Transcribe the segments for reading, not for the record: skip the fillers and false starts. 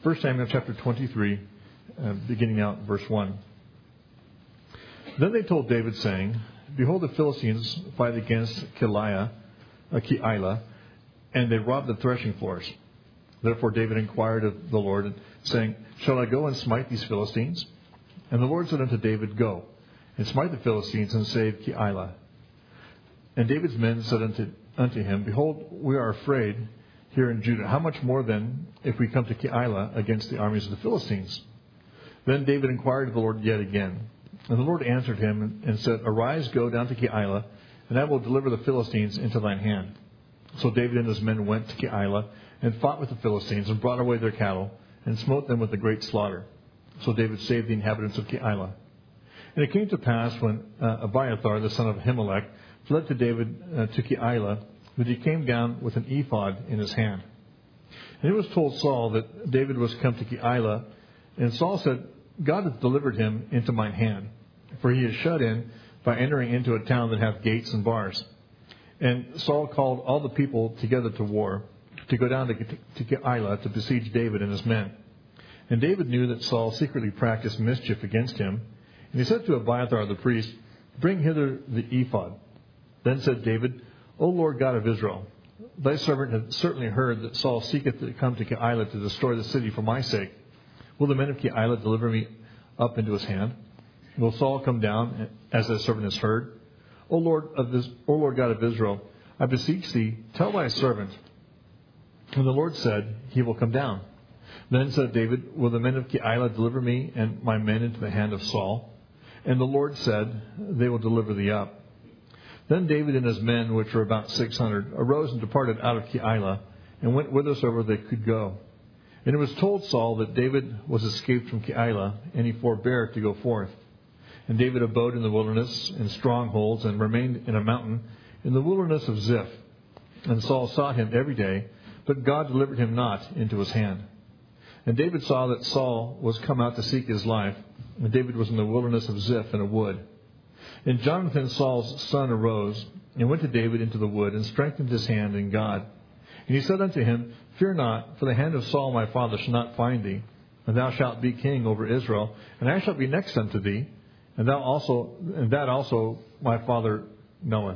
1 Samuel chapter 23, beginning out verse 1. Then they told David, saying, Behold, the Philistines fight against Keilah, and they rob the threshing floors. Therefore David inquired of the Lord, saying, Shall I go and smite these Philistines? And the Lord said unto David, Go, and smite the Philistines, and save Keilah. And David's men said unto him, Behold, we are afraid here in Judah. How much more then if we come to Keilah against the armies of the Philistines? Then David inquired of the Lord yet again. And the Lord answered him and said, Arise, go down to Keilah, and I will deliver the Philistines into thine hand. So David and his men went to Keilah, and fought with the Philistines, and brought away their cattle, and smote them with a great slaughter. So David saved the inhabitants of Keilah. And it came to pass, when Abiathar, the son of Ahimelech, fled to David to Keilah, that he came down with an ephod in his hand. And it was told Saul that David was come to Keilah, and Saul said, God hath delivered him into mine hand, for he is shut in by entering into a town that hath gates and bars. And Saul called all the people together to war, to go down to Keilah to besiege David and his men. And David knew that Saul secretly practiced mischief against him, and he said to Abiathar the priest, Bring hither the ephod. Then said David, O Lord God of Israel, thy servant hath certainly heard that Saul seeketh to come to Keilah to destroy the city for my sake. Will the men of Keilah deliver me up into his hand? Will Saul come down, as thy servant has heard? O Lord God of Israel, I beseech thee, tell thy servant. And the Lord said, He will come down. Then said David, Will the men of Keilah deliver me and my men into the hand of Saul? And the Lord said, They will deliver thee up. Then David and his men, which were about 600, arose and departed out of Keilah, and went whithersoever they could go. And it was told Saul that David was escaped from Keilah, and he forbare to go forth. And David abode in the wilderness, in strongholds, and remained in a mountain, in the wilderness of Ziph. And Saul sought him every day, but God delivered him not into his hand. And David saw that Saul was come out to seek his life, and David was in the wilderness of Ziph in a wood. And Jonathan, Saul's son, arose, and went to David into the wood, and strengthened his hand in God. And he said unto him, Fear not, for the hand of Saul my father shall not find thee, and thou shalt be king over Israel, and I shall be next unto thee, and that also my father knoweth.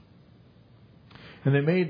And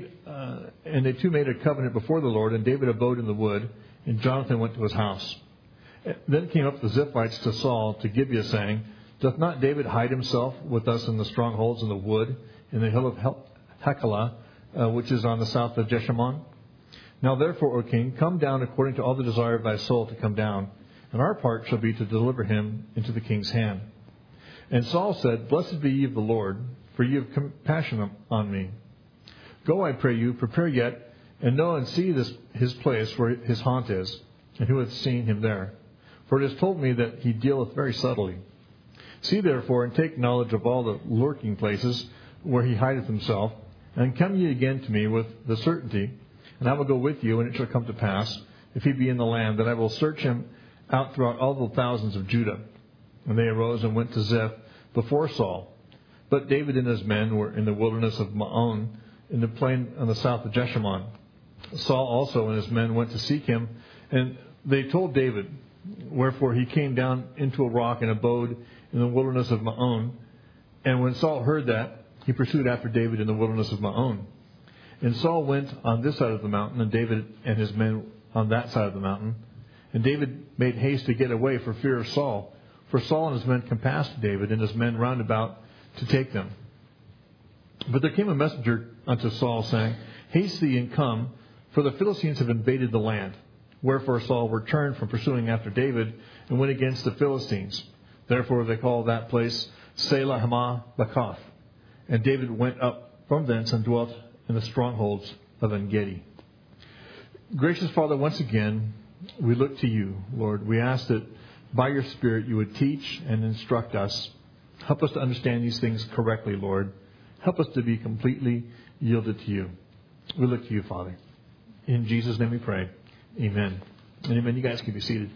they two made a covenant before the Lord, and David abode in the wood, and Jonathan went to his house. Then came up the Ziphites to Saul to Gibeah, saying, Doth not David hide himself with us in the strongholds in the wood, in the hill of Hachilah, which is on the south of Jeshimon? Now therefore, O king, come down according to all the desire of thy soul to come down, and our part shall be to deliver him into the king's hand. And Saul said, Blessed be ye of the Lord, for ye have compassion on me. Go, I pray you, prepare yet, and know and see his place where his haunt is, and who hath seen him there. For it is told me that he dealeth very subtly. See therefore, and take knowledge of all the lurking places where he hideth himself, and come ye again to me with the certainty, and I will go with you, and it shall come to pass, if he be in the land, that I will search him out throughout all the thousands of Judah. And they arose and went to Ziph before Saul. But David and his men were in the wilderness of Maon, in the plain on the south of Jeshimon. Saul also and his men went to seek him, and they told David. Wherefore he came down into a rock and abode in the wilderness of Maon. And when Saul heard that, he pursued after David in the wilderness of Maon. And Saul went on this side of the mountain, and David and his men on that side of the mountain. And David made haste to get away for fear of Saul. For Saul and his men compassed David and his men round about to take them. But there came a messenger unto Saul, saying, Haste thee and come, for the Philistines have invaded the land. Wherefore Saul returned from pursuing after David, and went against the Philistines. Therefore they call that place Selah Hamath-Bakoth. And David went up from thence and dwelt in the strongholds of En-Gedi. Gracious Father, once again, we look to you, Lord. We ask that by your Spirit you would teach and instruct us. Help us to understand these things correctly, Lord. Help us to be completely yielded to you. We look to you, Father. In Jesus' name we pray. Amen. And amen. You guys can be seated.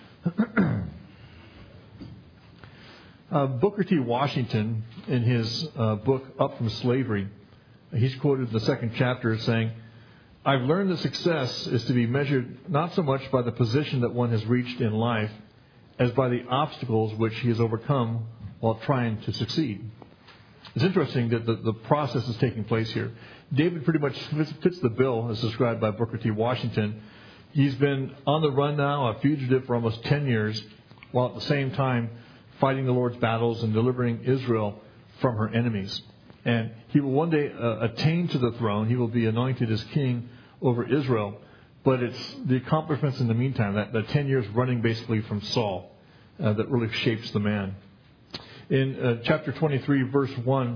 Booker T. Washington, in his book Up from Slavery, he's quoted the second chapter as saying, I've learned that success is to be measured not so much by the position that one has reached in life as by the obstacles which he has overcome while trying to succeed. It's interesting that the process is taking place here. David pretty much fits the bill as described by Booker T. Washington. He's been on the run now, a fugitive for almost 10 years, while at the same time fighting the Lord's battles and delivering Israel from her enemies. And he will one day attain to the throne. He will be anointed as king over Israel. But it's the accomplishments in the meantime, that 10 years running basically from Saul, that really shapes the man. In chapter 23, verse 1,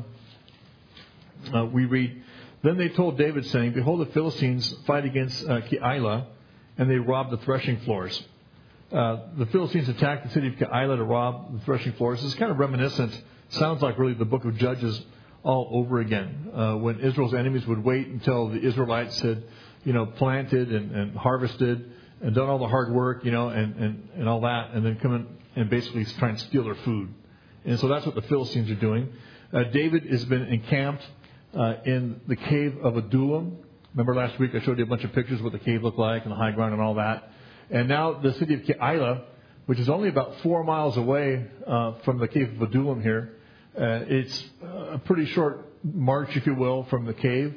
we read, Then they told David, saying, Behold, the Philistines fight against Keilah, and they rob the threshing floors. The Philistines attacked the city of Keilah to rob the threshing floors. It's kind of reminiscent. Sounds like really the book of Judges all over again. When Israel's enemies would wait until the Israelites had, planted and harvested and done all the hard work, and all that, and then come in and basically try and steal their food. And so that's what the Philistines are doing. David has been encamped in the cave of Adullam. Remember last week I showed you a bunch of pictures of what the cave looked like and the high ground and all that. And now the city of Keilah, which is only about 4 miles away from the cave of Adullam here, it's a pretty short march, if you will, from the cave.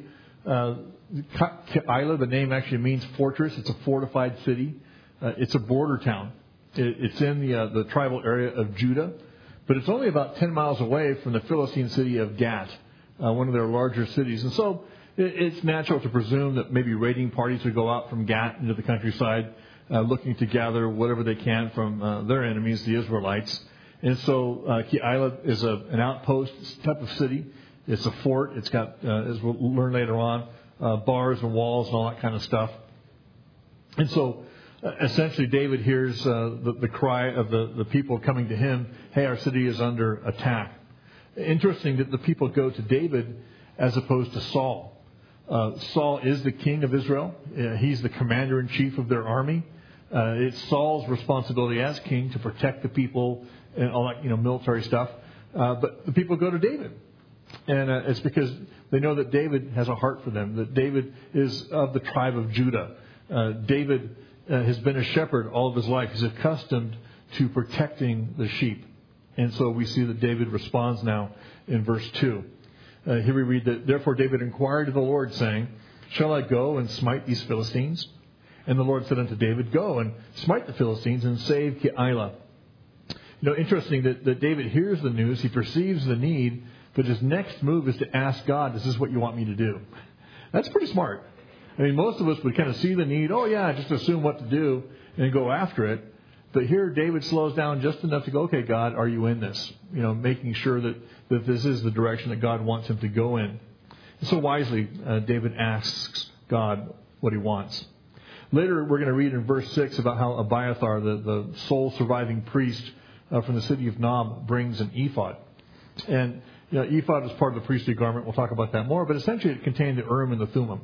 Keilah, the name actually means fortress. It's a fortified city. It's a border town. It's in the tribal area of Judah. But it's only about 10 miles away from the Philistine city of Gath, one of their larger cities. And so it's natural to presume that maybe raiding parties would go out from Gath into the countryside, looking to gather whatever they can from their enemies, the Israelites. And so Keilah is an outpost type of city. It's a fort. It's got, as we'll learn later on, bars and walls and all that kind of stuff. And so essentially David hears the cry of the people coming to him, hey, our city is under attack. Interesting that the people go to David as opposed to Saul. Saul is the king of Israel. He's the commander-in-chief of their army. It's Saul's responsibility as king to protect the people and all that, military stuff. But the people go to David. And it's because they know that David has a heart for them, that David is of the tribe of Judah. David has been a shepherd all of his life. He's accustomed to protecting the sheep. And so we see that David responds now in verse 2. Here we read that, Therefore David inquired of the Lord, saying, Shall I go and smite these Philistines? And the Lord said unto David, Go and smite the Philistines and save Keilah. Interesting that David hears the news. He perceives the need. But his next move is to ask God, is this what you want me to do? That's pretty smart. I mean, most of us would kind of see the need. Oh, yeah, just assume what to do and go after it. But here David slows down just enough to go, okay, God, are you in this? Making sure that this is the direction that God wants him to go in. And so wisely, David asks God what he wants. Later, we're going to read in verse 6 about how Abiathar, the sole surviving priest from the city of Nob, brings an ephod. And ephod is part of the priestly garment. We'll talk about that more. But essentially, it contained the Urim and the Thummim,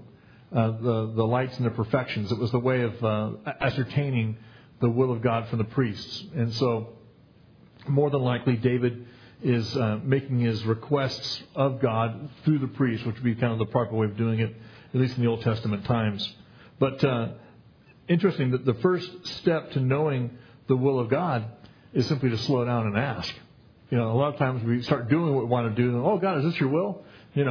the lights and the perfections. It was the way of ascertaining the will of God from the priests. And so, more than likely, David is making his requests of God through the priest, which would be kind of the proper way of doing it, at least in the Old Testament times. But interesting that the first step to knowing the will of God is simply to slow down and ask. A lot of times we start doing what we want to do, and, oh, God, is this your will?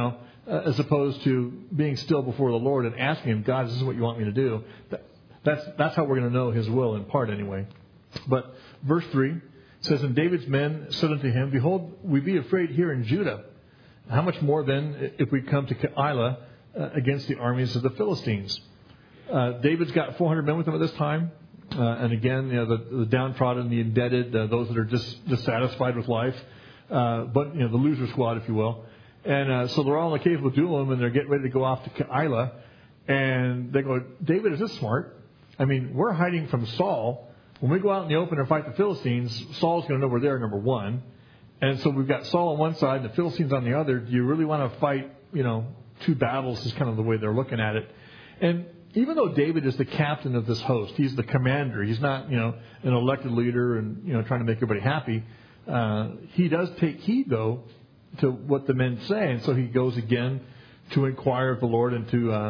As opposed to being still before the Lord and asking him, God, is this what you want me to do? That's how we're going to know his will, in part anyway. But verse 3 says, And David's men said unto him, Behold, we be afraid here in Judah. How much more then if we come to Keilah against the armies of the Philistines? David's got 400 men with him at this time. And again, the downtrodden, the indebted, those that are dissatisfied with life. But the loser squad, if you will. And so they're all in the cave of Adullam, and they're getting ready to go off to Keilah. And they go, David, is this smart? I mean, we're hiding from Saul. When we go out in the open and fight the Philistines, Saul's going to know we're there, number one. And so we've got Saul on one side and the Philistines on the other. Do you really want to fight, two battles is kind of the way they're looking at it. And even though David is the captain of this host, he's the commander. He's not, an elected leader and, trying to make everybody happy. He does take heed, though, to what the men say. And so he goes again to inquire of the Lord and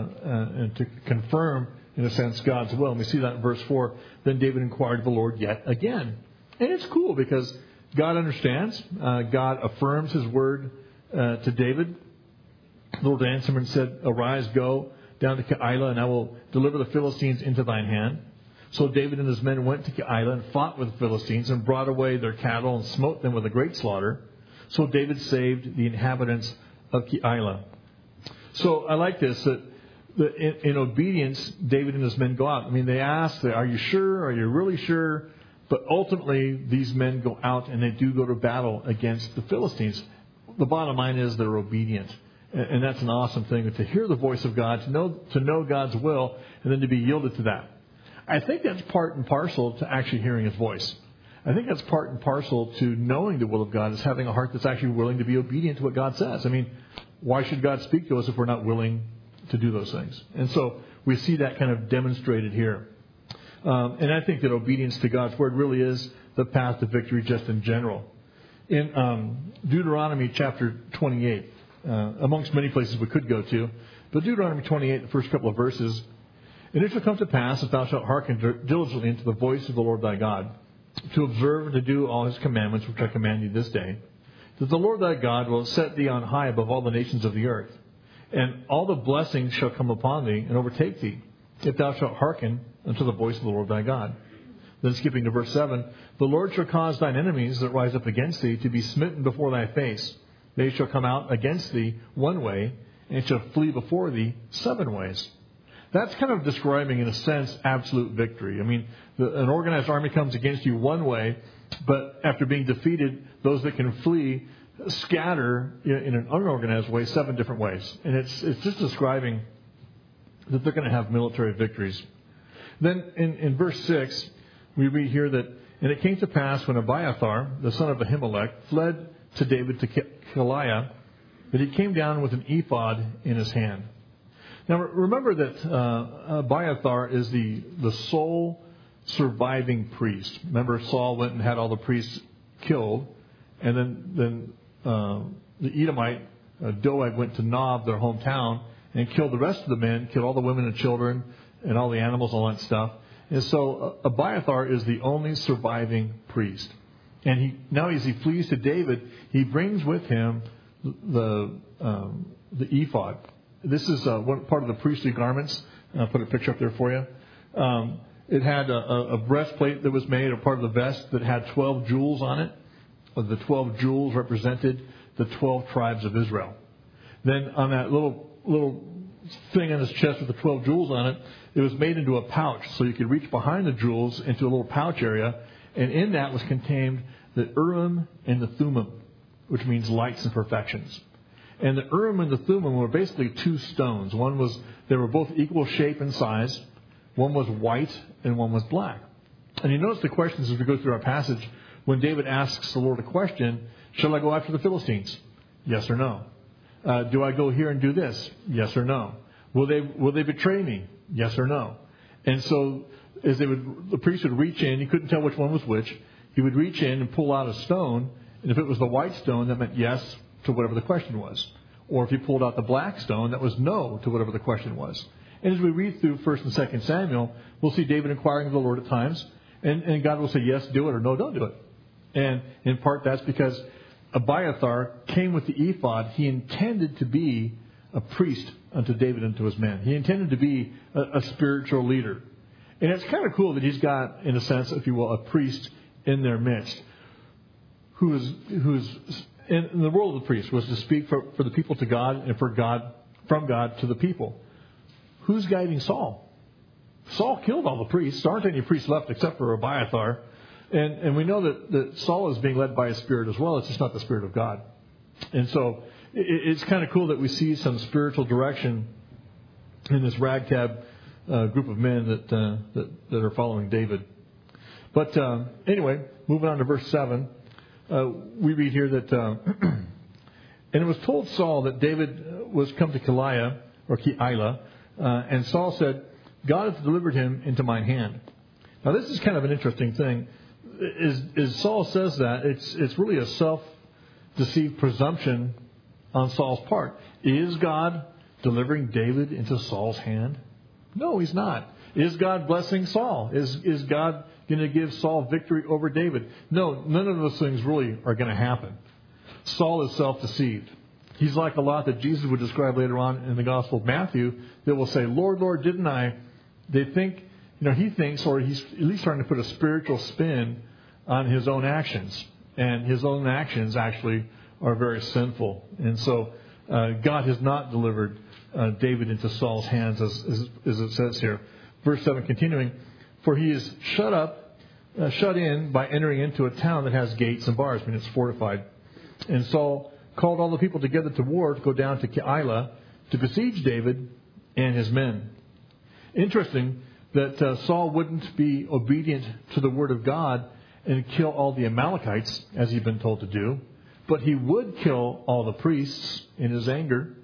to confirm, in a sense, God's will. And we see that in verse 4. Then David inquired of the Lord yet again. And it's cool because God understands. God affirms his word to David. The Lord answered him and said, "Arise, go down to Keilah, and I will deliver the Philistines into thine hand." So David and his men went to Keilah and fought with the Philistines and brought away their cattle and smote them with a great slaughter. So David saved the inhabitants of Keilah. So I like this, that in obedience, David and his men go out. I mean, they ask, "Are you sure? Are you really sure?" But ultimately, these men go out and they do go to battle against the Philistines. The bottom line is they're obedient. And that's an awesome thing, to hear the voice of God, to know God's will, and then to be yielded to that. I think that's part and parcel to actually hearing his voice. I think that's part and parcel to knowing the will of God, is having a heart that's actually willing to be obedient to what God says. I mean, why should God speak to us if we're not willing to do those things? And so we see that kind of demonstrated here. And I think that obedience to God's word really is the path to victory just in general. In Deuteronomy chapter 28, amongst many places we could go to, but Deuteronomy 28, the first couple of verses, "And it shall come to pass, if thou shalt hearken diligently unto the voice of the Lord thy God, to observe and to do all his commandments which I command thee this day, that the Lord thy God will set thee on high above all the nations of the earth. And all the blessings shall come upon thee and overtake thee, if thou shalt hearken unto the voice of the Lord thy God." Then skipping to verse 7, "The Lord shall cause thine enemies that rise up against thee to be smitten before thy face. They shall come out against thee one way, and shall flee before thee 7 ways." That's kind of describing, in a sense, absolute victory. I mean, an organized army comes against you one way, but after being defeated, those that can flee scatter in an unorganized way 7 different ways. And it's just describing that they're going to have military victories. Then in verse 6, we read here that, "And it came to pass when Abiathar, the son of Ahimelech, fled to David to Keilah, that he came down with an ephod in his hand." Now remember that Abiathar is the sole surviving priest. Remember, Saul went and had all the priests killed, and then the Edomite Doeg went to Nob, their hometown, and killed the rest of the men, killed all the women and children and all the animals, all that stuff. And so Abiathar is the only surviving priest. And now as he flees to David, he brings with him the ephod. This is one part of the priestly garments. I'll put a picture up there for you. It had a breastplate that was made, a part of the vest that had 12 jewels on it. The 12 jewels represented the 12 tribes of Israel. Then on that little thing on his chest with the 12 jewels on it, it was made into a pouch, so you could reach behind the jewels into a little pouch area, and in that was contained the Urim and the Thummim, which means lights and perfections. And the Urim and the Thummim were basically 2 stones. They were both equal shape and size. One was white and one was black. And you notice the questions as we go through our passage. When David asks the Lord a question, "Shall I go after the Philistines?" Yes or no. "Do I go here and do this?" Yes or no. Will they betray me? Yes or no. And so as the priest would reach in, he couldn't tell which one was which. He would reach in and pull out a stone, and if it was the white stone, that meant yes to whatever the question was. Or if he pulled out the black stone, that was no to whatever the question was. And as we read through 1 and 2 Samuel, we'll see David inquiring of the Lord at times, and God will say, yes, do it, or no, don't do it. And in part that's because Abiathar came with the ephod. He intended to be a priest unto David and to his men. He intended to be a spiritual leader. And it's kind of cool that he's got, in a sense, if you will, a priest in their midst who's in the role of the priest was to speak for the people to God and from God to the people. Who's guiding Saul? Saul killed all the priests. There aren't any priests left except for Abiathar. And we know that Saul is being led by a spirit as well. It's just not the Spirit of God. And so it's kind of cool that we see some spiritual direction in this ragtag group of men that are following David. But anyway, moving on to verse 7, we read here that, and it was told Saul that David was come to Keilah, and Saul said, God hath delivered him into mine hand. Now this is kind of an interesting thing. As Saul says that, it's really a self-deceived presumption on Saul's part. Is God delivering David into Saul's hand? No, he's not. Is God blessing Saul? Is God going to give Saul victory over David? No, none of those things really are going to happen. Saul is self-deceived. He's like a lot that Jesus would describe later on in the Gospel of Matthew that will say, Lord, Lord, didn't I? They think, he thinks, or he's at least trying to put a spiritual spin on his own actions. And his own actions actually are very sinful. And so God has not delivered David into Saul's hands, as it says here. Verse 7 continuing, for he is shut in by entering into a town that has gates and bars. I mean, it's fortified. And Saul called all the people together to war to go down to Keilah to besiege David and his men. Interesting that Saul wouldn't be obedient to the word of God and kill all the Amalekites, as he'd been told to do, but he would kill all the priests in his anger.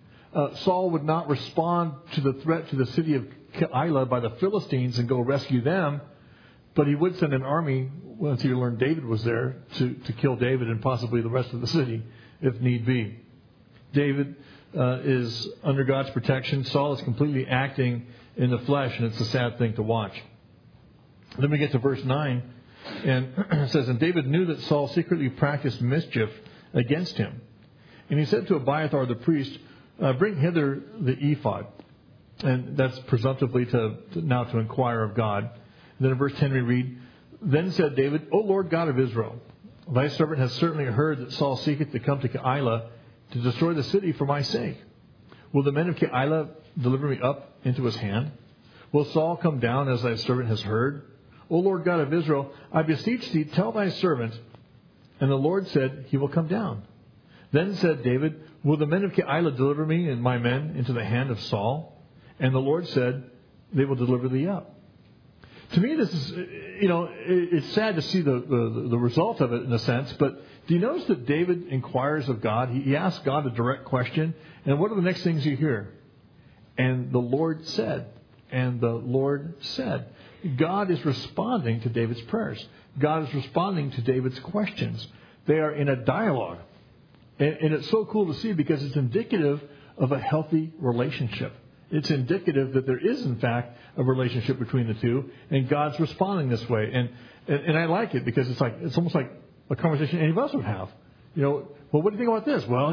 Saul would not respond to the threat to the city of Keilah by the Philistines and go rescue them, but he would send an army, once he learned David was there, to kill David and possibly the rest of the city, if need be. David is under God's protection. Saul is completely acting in the flesh, and it's a sad thing to watch. Then we get to verse 9, and it says, and David knew that Saul secretly practiced mischief against him. And he said to Abiathar the priest, bring hither the ephod. And that's presumptively to inquire of God. And then in verse 10 we read, then said David, O Lord God of Israel, thy servant has certainly heard that Saul seeketh to come to Keilah to destroy the city for my sake. Will the men of Keilah deliver me up into his hand? Will Saul come down as thy servant has heard? O Lord God of Israel, I beseech thee, tell thy servant. And the Lord said, he will come down. Then said David, will the men of Keilah deliver me and my men into the hand of Saul? And the Lord said, they will deliver thee up. To me, this is, it's sad to see the result of it in a sense, but do you notice that David inquires of God? He asks God a direct question, and what are the next things you hear? And the Lord said, and the Lord said. God is responding to David's prayers. God is responding to David's questions. They are in a dialogue. And it's so cool to see because it's indicative of a healthy relationship. It's indicative that there is, in fact, a relationship between the two, and God's responding this way. And I like it because it's almost like a conversation any of us would have. Well, what do you think about this? Well,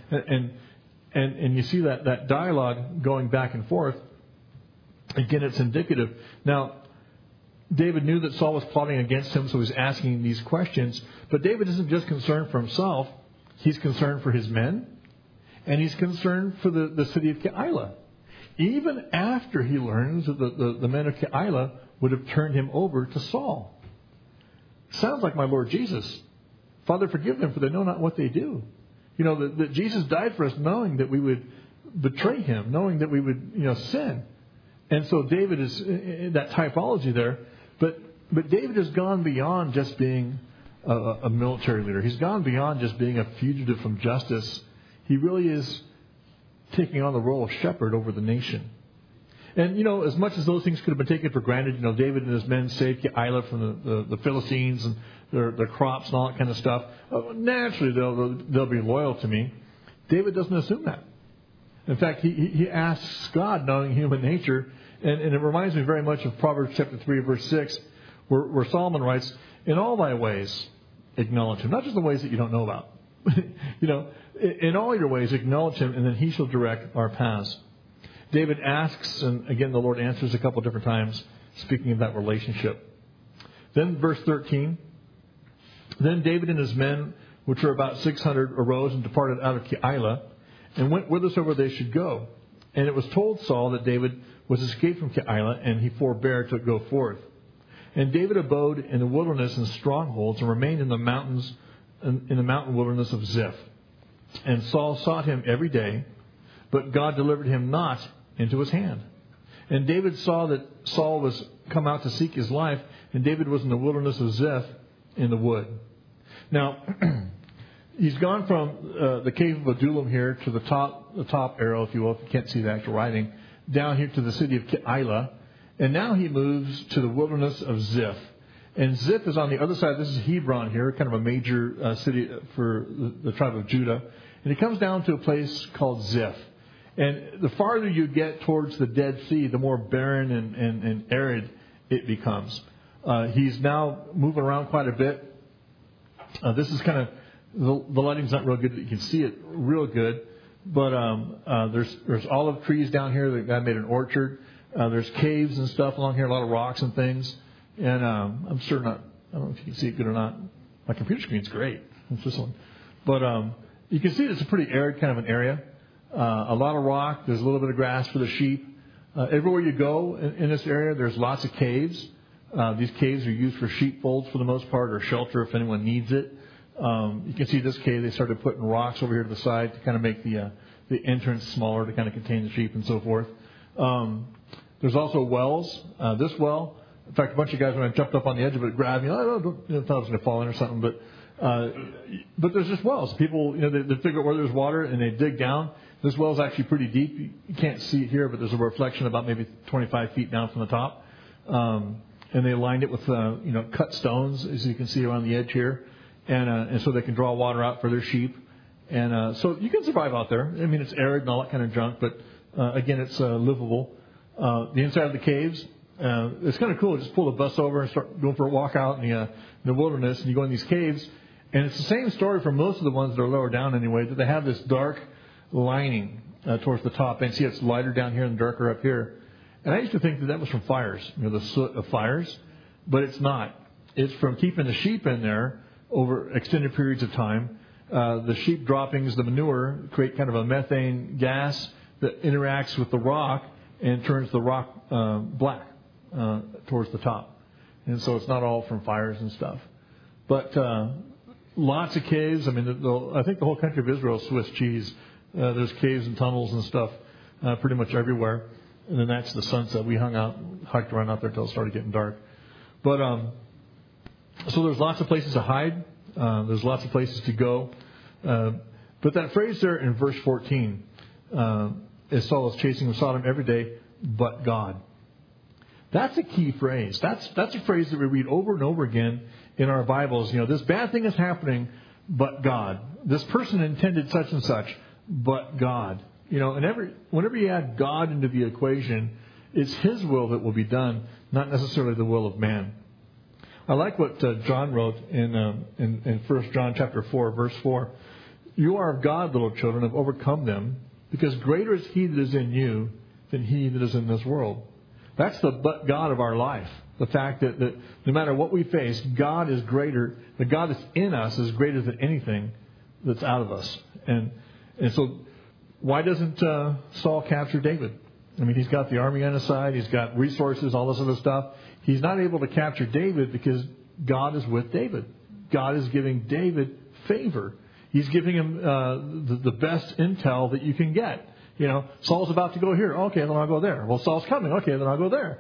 and you see that dialogue going back and forth. Again, it's indicative. Now, David knew that Saul was plotting against him, so he's asking these questions. But David isn't just concerned for himself. He's concerned for his men, and he's concerned for the city of Keilah. Even after he learns that the men of Keilah would have turned him over to Saul. Sounds like my Lord Jesus. Father, forgive them, for they know not what they do. That Jesus died for us knowing that we would betray him, knowing that we would, sin. And so David is in that typology there. But David has gone beyond just being a military leader. He's gone beyond just being a fugitive from justice. He really is taking on the role of shepherd over the nation. And, as much as those things could have been taken for granted, David and his men saved Keilah from the Philistines and their crops and all that kind of stuff. Naturally, they'll be loyal to me. David doesn't assume that. In fact, he asks God, knowing human nature, and it reminds me very much of Proverbs chapter 3, verse 6, where Solomon writes, in all thy ways, acknowledge him. Not just the ways that you don't know about. In all your ways, acknowledge him, and then he shall direct our paths. David asks, and again, the Lord answers a couple different times, speaking of that relationship. Then verse 13, then David and his men, which were about 600, arose and departed out of Keilah, and went whithersoever they should go. And it was told Saul that David was escaped from Keilah, and he forbare to go forth. And David abode in the wilderness and strongholds, and remained in the mountains, in the mountain wilderness of Ziph. And Saul sought him every day, but God delivered him not into his hand. And David saw that Saul was come out to seek his life, and David was in the wilderness of Ziph in the wood. Now, he's gone from the cave of Adullam here to the top arrow, if you will, if you can't see the actual writing, down here to the city of Keilah. And now he moves to the wilderness of Ziph. And Ziph is on the other side. This is Hebron here, kind of a major city for the tribe of Judah. And he comes down to a place called Ziph. And the farther you get towards the Dead Sea, the more barren and arid it becomes. He's now moving around quite a bit. This is kind of, the lighting's not real good. You can see it real good. But there's olive trees down here. The guy made an orchard. There's caves and stuff along here, a lot of rocks and things. And I'm sure not, I don't know if you can see it good or not. My computer screen's great. It's this one. But you can see it's a pretty arid kind of an area. A lot of rock. There's a little bit of grass for the sheep. Everywhere you go in this area, there's lots of caves. These caves are used for sheepfolds for the most part, or shelter if anyone needs it. You can see this cave, they started putting rocks over here to the side to kind of make the entrance smaller to kind of contain the sheep and so forth. There's also wells. This well, in fact, a bunch of guys, when I jumped up on the edge of it, grabbed me. I thought I was going to fall in or something, but there's just wells. People, they figure out where there's water and they dig down. This well is actually pretty deep. You can't see it here, but there's a reflection about maybe 25 feet down from the top. And they lined it with, cut stones, as you can see around the edge here. And so they can draw water out for their sheep. And so you can survive out there. I mean, it's arid and all that kind of junk, but again, it's livable. The inside of the caves, it's kind of cool. Just pull the bus over and start going for a walk out in the wilderness, and you go in these caves. And it's the same story for most of the ones that are lower down anyway, that they have this dark lining towards the top. And see, it's lighter down here and darker up here. And I used to think that was from fires, the soot of fires, but it's not. It's from keeping the sheep in there over extended periods of time. The sheep droppings, the manure, create kind of a methane gas that interacts with the rock and turns the rock black towards the top. And so it's not all from fires and stuff. But lots of caves. I mean, I think the whole country of Israel is Swiss cheese. There's caves and tunnels and stuff pretty much everywhere. And then that's the sunset. We hiked around out there until it started getting dark. But so there's lots of places to hide. There's lots of places to go. But that phrase there in verse 14, as Saul is chasing Sodom every day, but God. That's a key phrase. That's a phrase that we read over and over again in our Bibles. This bad thing is happening, but God. This person intended such and such, but God. And whenever you add God into the equation, it's His will that will be done, not necessarily the will of man. I like what John wrote in 1 John chapter 4, verse 4. You are of God, little children, have overcome them, because greater is He that is in you than he that is in this world. That's the but God of our life. The fact that no matter what we face, God is greater. The God that's in us is greater than anything that's out of us. And so why doesn't Saul capture David? I mean, he's got the army on his side. He's got resources, all this other stuff. He's not able to capture David because God is with David. God is giving David favor. He's giving him the best intel that you can get. Saul's about to go here. Okay, then I'll go there. Well, Saul's coming. Okay, then I'll go there.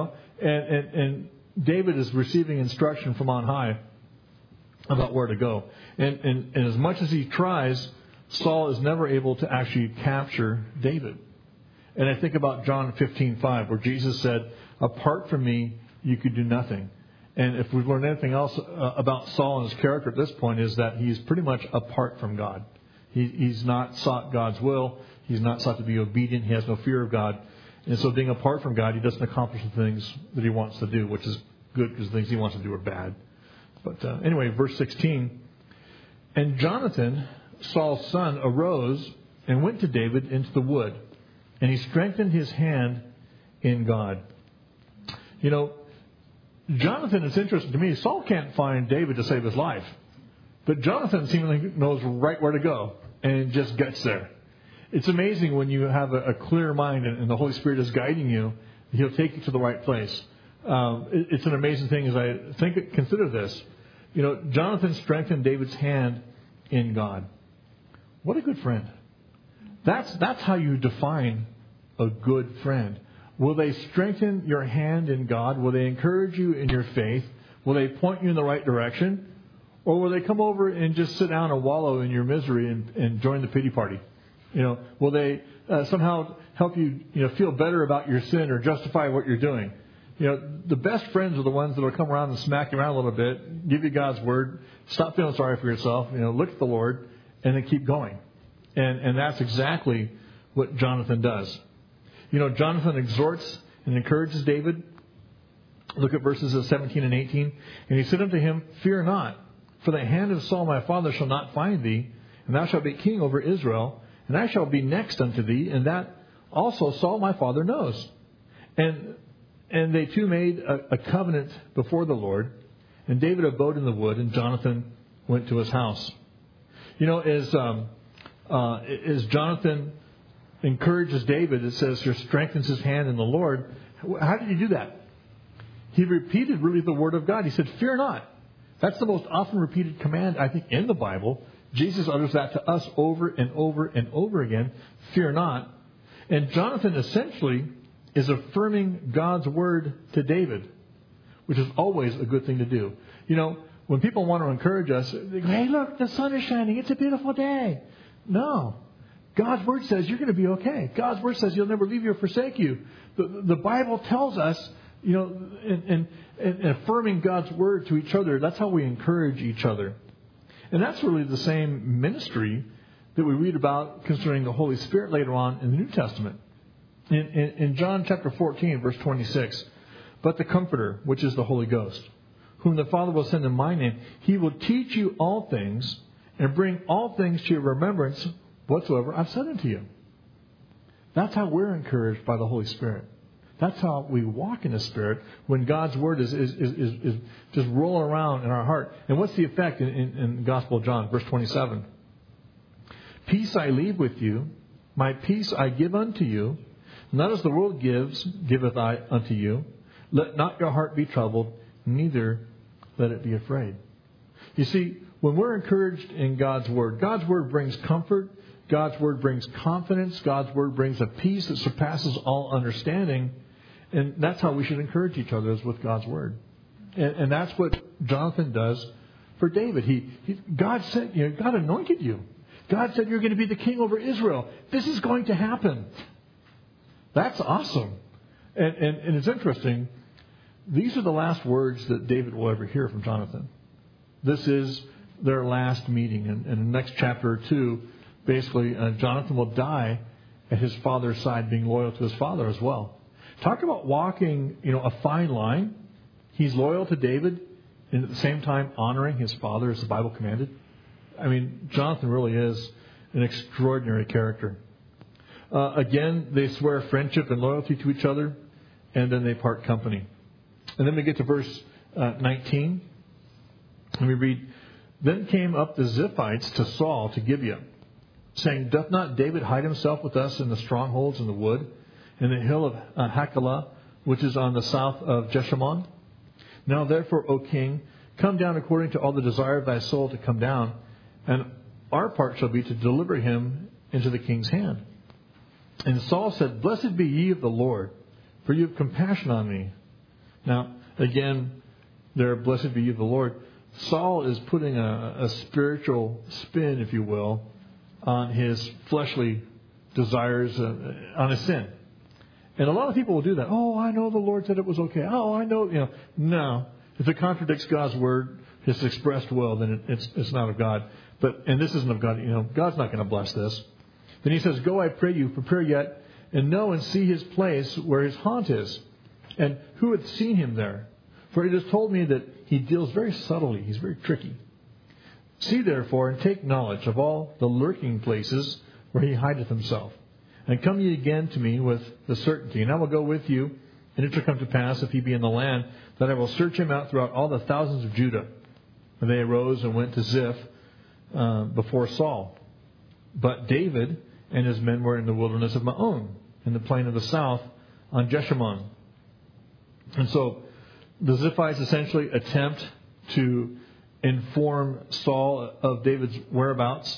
And David is receiving instruction from on high about where to go. And as much as he tries, Saul is never able to actually capture David. And I think about John 15:5, where Jesus said, apart from me, you could do nothing. And if we've learned anything else about Saul and his character at this point, is that he's pretty much apart from God. He's not sought God's will. He's not sought to be obedient. He has no fear of God. And so being apart from God, he doesn't accomplish the things that he wants to do, which is good because the things he wants to do are bad. But anyway, verse 16. And Jonathan, Saul's son, arose and went to David into the wood. And he strengthened his hand in God. Jonathan is interesting to me. Saul can't find David to save his life. But Jonathan seemingly knows right where to go and just gets there. It's amazing when you have a clear mind and the Holy Spirit is guiding you, He'll take you to the right place. It's an amazing thing as I consider this. Jonathan strengthened David's hand in God. What a good friend. That's how you define a good friend. Will they strengthen your hand in God? Will they encourage you in your faith? Will they point you in the right direction? Or will they come over and just sit down and wallow in your misery and join the pity party? Will they somehow help you, feel better about your sin or justify what you're doing? The best friends are the ones that will come around and smack you around a little bit, give you God's word, stop feeling sorry for yourself, look at the Lord, and then keep going. And that's exactly what Jonathan does. Jonathan exhorts and encourages David. Look at verses 17 and 18. And he said unto him, Fear not, for the hand of Saul my father shall not find thee, and thou shalt be king over Israel, and I shall be next unto thee, and that also Saul my father knows. And they two made a covenant before the Lord, and David abode in the wood, and Jonathan went to his house. As Jonathan encourages David, it says here, strengthens his hand in the Lord. How did he do that? He repeated really the word of God. He said, Fear not. That's the most often repeated command, I think, in the Bible. Jesus utters that to us over and over and over again. Fear not. And Jonathan essentially is affirming God's word to David, which is always a good thing to do. When people want to encourage us, they go, hey, look, the sun is shining. It's a beautiful day. No. God's word says you're going to be okay. God's word says He'll never leave you or forsake you. The Bible tells us, in affirming God's word to each other, that's how we encourage each other. And that's really the same ministry that we read about concerning the Holy Spirit later on in the New Testament. In John chapter 14, verse 26, But the Comforter, which is the Holy Ghost, whom the Father will send in my name, He will teach you all things and bring all things to your remembrance whatsoever I've said unto you. That's how we're encouraged by the Holy Spirit. That's how we walk in the Spirit when God's Word is just rolling around in our heart. And what's the effect in the Gospel of John, verse 27? Peace I leave with you, my peace I give unto you. Not as the world gives, giveth I unto you. Let not your heart be troubled, neither let it be afraid. You see, when we're encouraged in God's Word brings comfort. God's Word brings confidence. God's Word brings a peace that surpasses all understanding. And that's how we should encourage each other, is with God's Word. And that's what Jonathan does for David. God said, God anointed you. God said you're going to be the king over Israel. This is going to happen. That's awesome. And it's interesting. These are the last words that David will ever hear from Jonathan. This is their last meeting. And in the next chapter or two, basically, Jonathan will die at his father's side, being loyal to his father as well. Talk about walking, a fine line. He's loyal to David and at the same time honoring his father as the Bible commanded. I mean, Jonathan really is an extraordinary character. Again, they swear friendship and loyalty to each other, and then they part company. And then we get to verse 19, and we read, Then came up the Ziphites to Saul to Gibeah, saying, Doth not David hide himself with us in the strongholds in the wood, in the hill of Hachilah, which is on the south of Jeshimon? Now therefore, O king, come down according to all the desire of thy soul to come down, and our part shall be to deliver him into the king's hand. And Saul said, Blessed be ye of the Lord, for you have compassion on me. Now, again, there, blessed be ye of the Lord. Saul is putting a spiritual spin, if you will, on his fleshly desires, on his sin. And a lot of people will do that. Oh, I know the Lord said it was okay. Oh, I know, No. If it contradicts God's word, His expressed will, then it's not of God. And this isn't of God. God's not going to bless this. Then he says, Go, I pray you, prepare yet, and know and see his place where his haunt is. And who hath seen him there? For it is told me that he deals very subtly. He's very tricky. See therefore, and take knowledge of all the lurking places where he hideth himself. And come ye again to me with the certainty. And I will go with you, and it shall come to pass, if he be in the land, that I will search him out throughout all the thousands of Judah. And they arose and went to Ziph before Saul. But David and his men were in the wilderness of Maon, in the plain of the south, on Jeshimon. And so the Ziphites essentially attempt to inform Saul of David's whereabouts.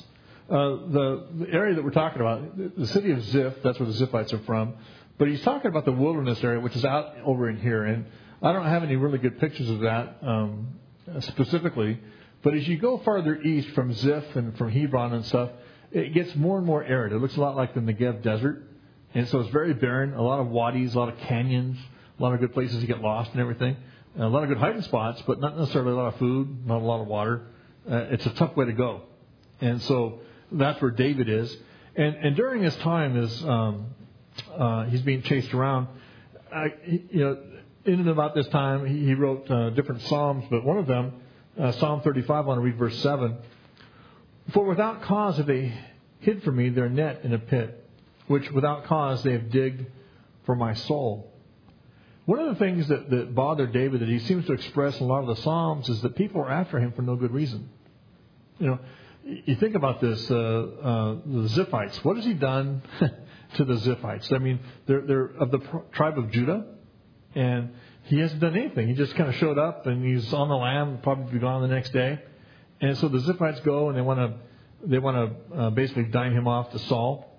The area that we're talking about, the city of Ziph, that's where the Ziphites are from. But he's talking about the wilderness area, which is out over in here. And I don't have any really good pictures of that specifically. But as you go farther east from Ziph and from Hebron and stuff, it gets more and more arid. It looks a lot like the Negev desert. And so it's very barren, a lot of wadis, a lot of canyons, a lot of good places to get lost and everything. A lot of good hiding spots, but not necessarily a lot of food, not a lot of water. It's a tough way to go. And so that's where David is. And during this time, he's being chased around. In and about this time, he wrote different psalms, but one of them, Psalm 35, I want to read verse 7. For without cause have they hid for me their net in a pit, which without cause they have digged for my soul. One of the things that bothered David, that he seems to express in a lot of the Psalms, is that people are after him for no good reason. You think about this, the Ziphites. What has he done to the Ziphites? I mean, they're of the tribe of Judah, and he hasn't done anything. He just kind of showed up, and he's on the lam, probably be gone the next day. And so the Ziphites go, and they want to basically dime him off to Saul.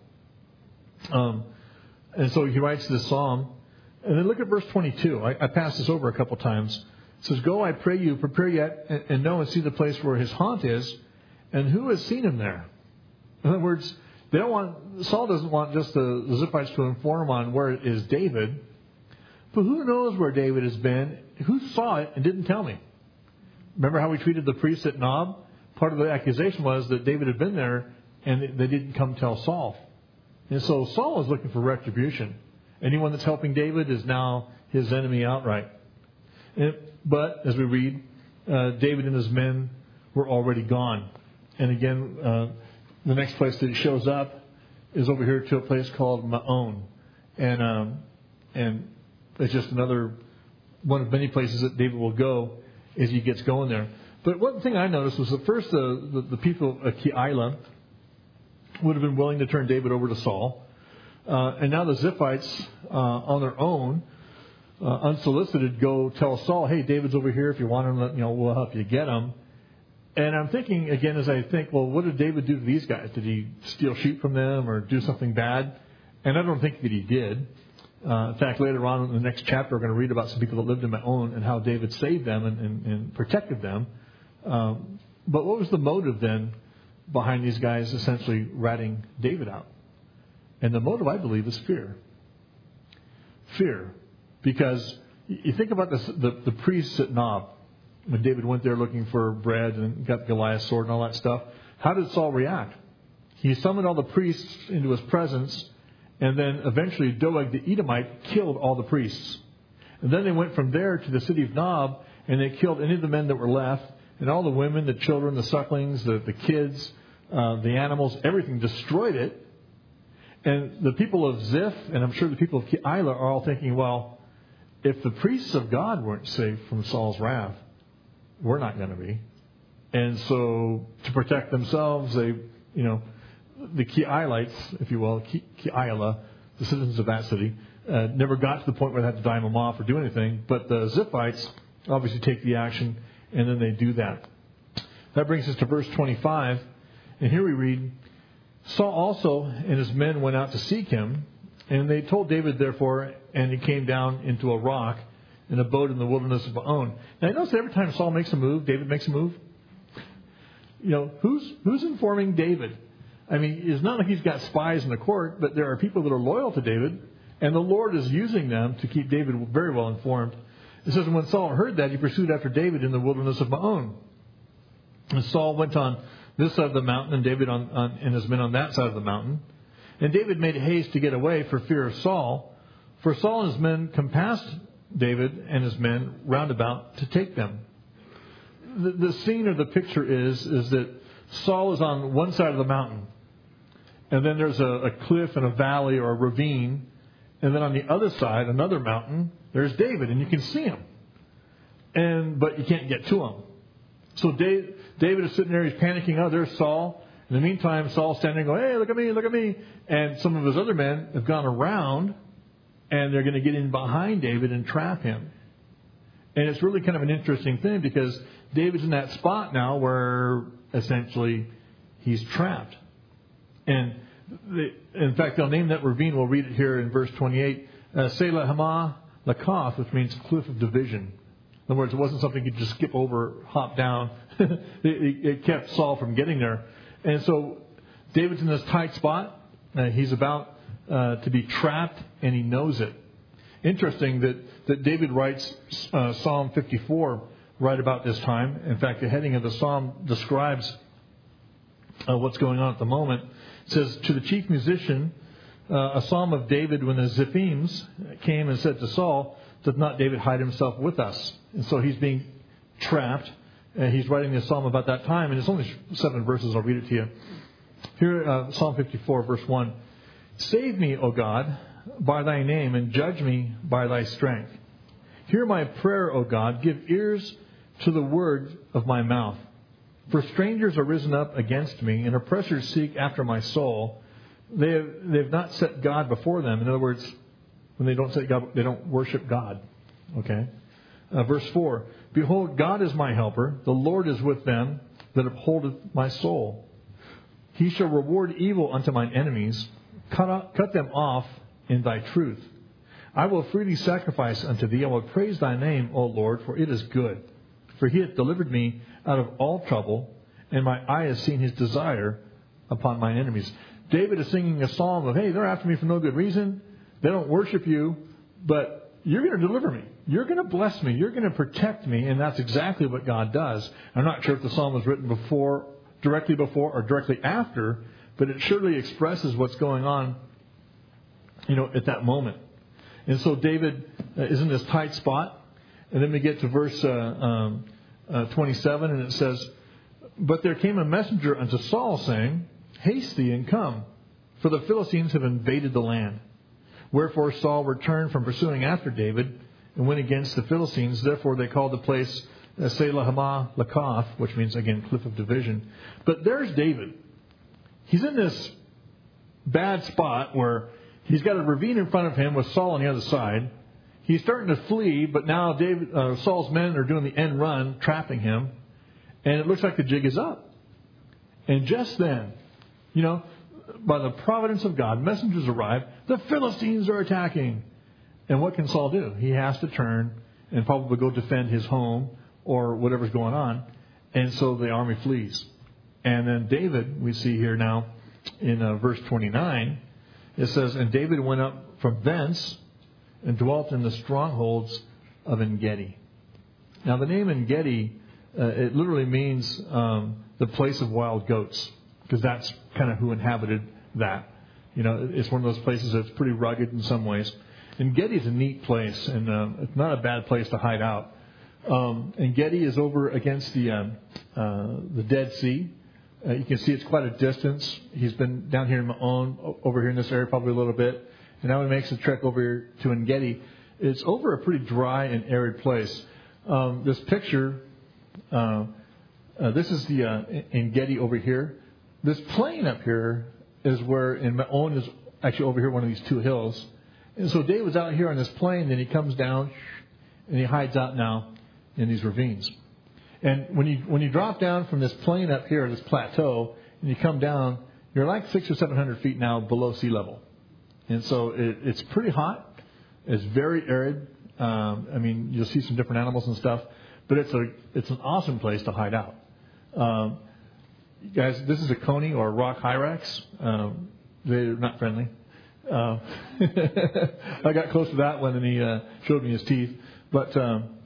And so he writes this psalm. And then look at verse 22. I passed this over a couple times. It says, Go, I pray you, prepare yet, and know and see the place where his haunt is, and who has seen him there? In other words, Saul doesn't want just the Ziphites to inform on where is David, but who knows where David has been? Who saw it and didn't tell me? Remember how we treated the priests at Nob? Part of the accusation was that David had been there, and they didn't come tell Saul. And so Saul is looking for retribution. Anyone that's helping David is now his enemy outright. But, as we read, David and his men were already gone. And again, the next place that he shows up is over here to a place called Maon. And it's just another one of many places that David will go as he gets going there. But one thing I noticed was that first the people of Keilah would have been willing to turn David over to Saul. And now the Ziphites, on their own, unsolicited, go tell Saul, hey, David's over here. If you want him, we'll help you get him. And I'm thinking, again, as I think, well, what did David do to these guys? Did he steal sheep from them or do something bad? And I don't think that he did. In fact, later on in the next chapter, we're going to read about some people that lived in Maon and how David saved them and protected them. But what was the motive then behind these guys essentially ratting David out? And the motive, I believe, is fear. Fear. Because you think about this, the priests at Nob, when David went there looking for bread and got Goliath's sword and all that stuff, how did Saul react? He summoned all the priests into his presence, and then eventually Doeg the Edomite killed all the priests. And then they went from there to the city of Nob, and they killed any of the men that were left, and all the women, the children, the sucklings, the kids, the animals, everything, destroyed it. And the people of Ziph, and I'm sure the people of Keilah, are all thinking, well, if the priests of God weren't safe from Saul's wrath, we're not going to be. And so to protect themselves, they, the Keilites, if you will, Keilah, the citizens of that city, never got to the point where they had to dime them off or do anything. But the Ziphites obviously take the action, and then they do that. That brings us to verse 25. And here we read, Saul also and his men went out to seek him, and they told David, therefore, and he came down into a rock and abode in the wilderness of Maon. Now, I notice that every time Saul makes a move, David makes a move. Who's informing David? I mean, it's not like he's got spies in the court, but there are people that are loyal to David, and the Lord is using them to keep David very well informed. It says, when Saul heard that, he pursued after David in the wilderness of Maon. And Saul went on this side of the mountain, and David and his men on that side of the mountain. And David made haste to get away for fear of Saul, for Saul and his men compassed David and his men round about to take them. The scene or the picture is that Saul is on one side of the mountain, and then there's a cliff and a valley or a ravine, and then on the other side, another mountain, there's David, and you can see him, but you can't get to him. So David is sitting there, he's panicking. Oh, there's Saul. In the meantime, Saul's standing there going, hey, look at me, look at me. And some of his other men have gone around, and they're going to get in behind David and trap him. And it's really kind of an interesting thing because David's in that spot now where essentially he's trapped. And in fact, they'll name that ravine. We'll read it here in verse 28. Selah Hamah Lakoth, which means cliff of division. In other words, it wasn't something you could just skip over, hop down. It kept Saul from getting there. And so David's in this tight spot. He's about to be trapped, and he knows it. Interesting that David writes Psalm 54 right about this time. In fact, the heading of the psalm describes what's going on at the moment. It says, to the chief musician, a psalm of David when the Ziphims came and said to Saul, doth not David hide himself with us? And so he's being trapped. He's writing this psalm about that time, and it's only 7 verses. I'll read it to you. Here, Psalm 54, verse 1. Save me, O God, by thy name, and judge me by thy strength. Hear my prayer, O God. Give ears to the word of my mouth. For strangers are risen up against me, and oppressors seek after my soul. They've not set God before them. In other words, when they don't set God, they don't worship God. Okay? Verse 4. Behold, God is my helper. The Lord is with them that upholdeth my soul. He shall reward evil unto mine enemies. Cut them off in thy truth. I will freely sacrifice unto thee. I will praise thy name, O Lord, for it is good. For he hath delivered me out of all trouble, and my eye has seen his desire upon mine enemies. David is singing a psalm of, hey, they're after me for no good reason. They don't worship you, but you're going to deliver me. You're going to bless me. You're going to protect me. And that's exactly what God does. I'm not sure if the psalm was written directly before or directly after, but it surely expresses what's going on, at that moment. And so David is in this tight spot. And then we get to verse 27, and it says, But there came a messenger unto Saul, saying, Haste thee and come, for the Philistines have invaded the land. Wherefore Saul returned from pursuing after David, and went against the Philistines. Therefore they called the place Selah Hamath Lakoth, which means, again, cliff of division. But there's David. He's in this bad spot where he's got a ravine in front of him with Saul on the other side. He's starting to flee, but now Saul's men are doing the end run, trapping him. And it looks like the jig is up. And just then, by the providence of God, messengers arrive. The Philistines are attacking. And what can Saul do? He has to turn and probably go defend his home or whatever's going on. And so the army flees. And then David, we see here now in verse 29, it says, And David went up from thence and dwelt in the strongholds of En-Gedi. Now the name En-Gedi, it literally means the place of wild goats, because that's kind of who inhabited that. It's one of those places that's pretty rugged in some ways. En-Gedi is a neat place, and it's not a bad place to hide out. En-Gedi is over against the Dead Sea. You can see it's quite a distance. He's been down here in Maon, over here in this area probably a little bit. And now he makes the trek over here to En-Gedi. It's over a pretty dry and arid place. This picture, this is the En-Gedi over here. This plain up here is where, in Maon is actually over here, one of these two hills. And so David's out here on this plain, then he comes down, and he hides out now in these ravines. And when you drop down from this plain up here, this plateau, and you come down, you're like 600 or 700 feet now below sea level. And so it's pretty hot. It's very arid. You'll see some different animals and stuff, but it's an awesome place to hide out. Guys, this is a coney or a rock hyrax. They're not friendly. I got close to that one, and he showed me his teeth. But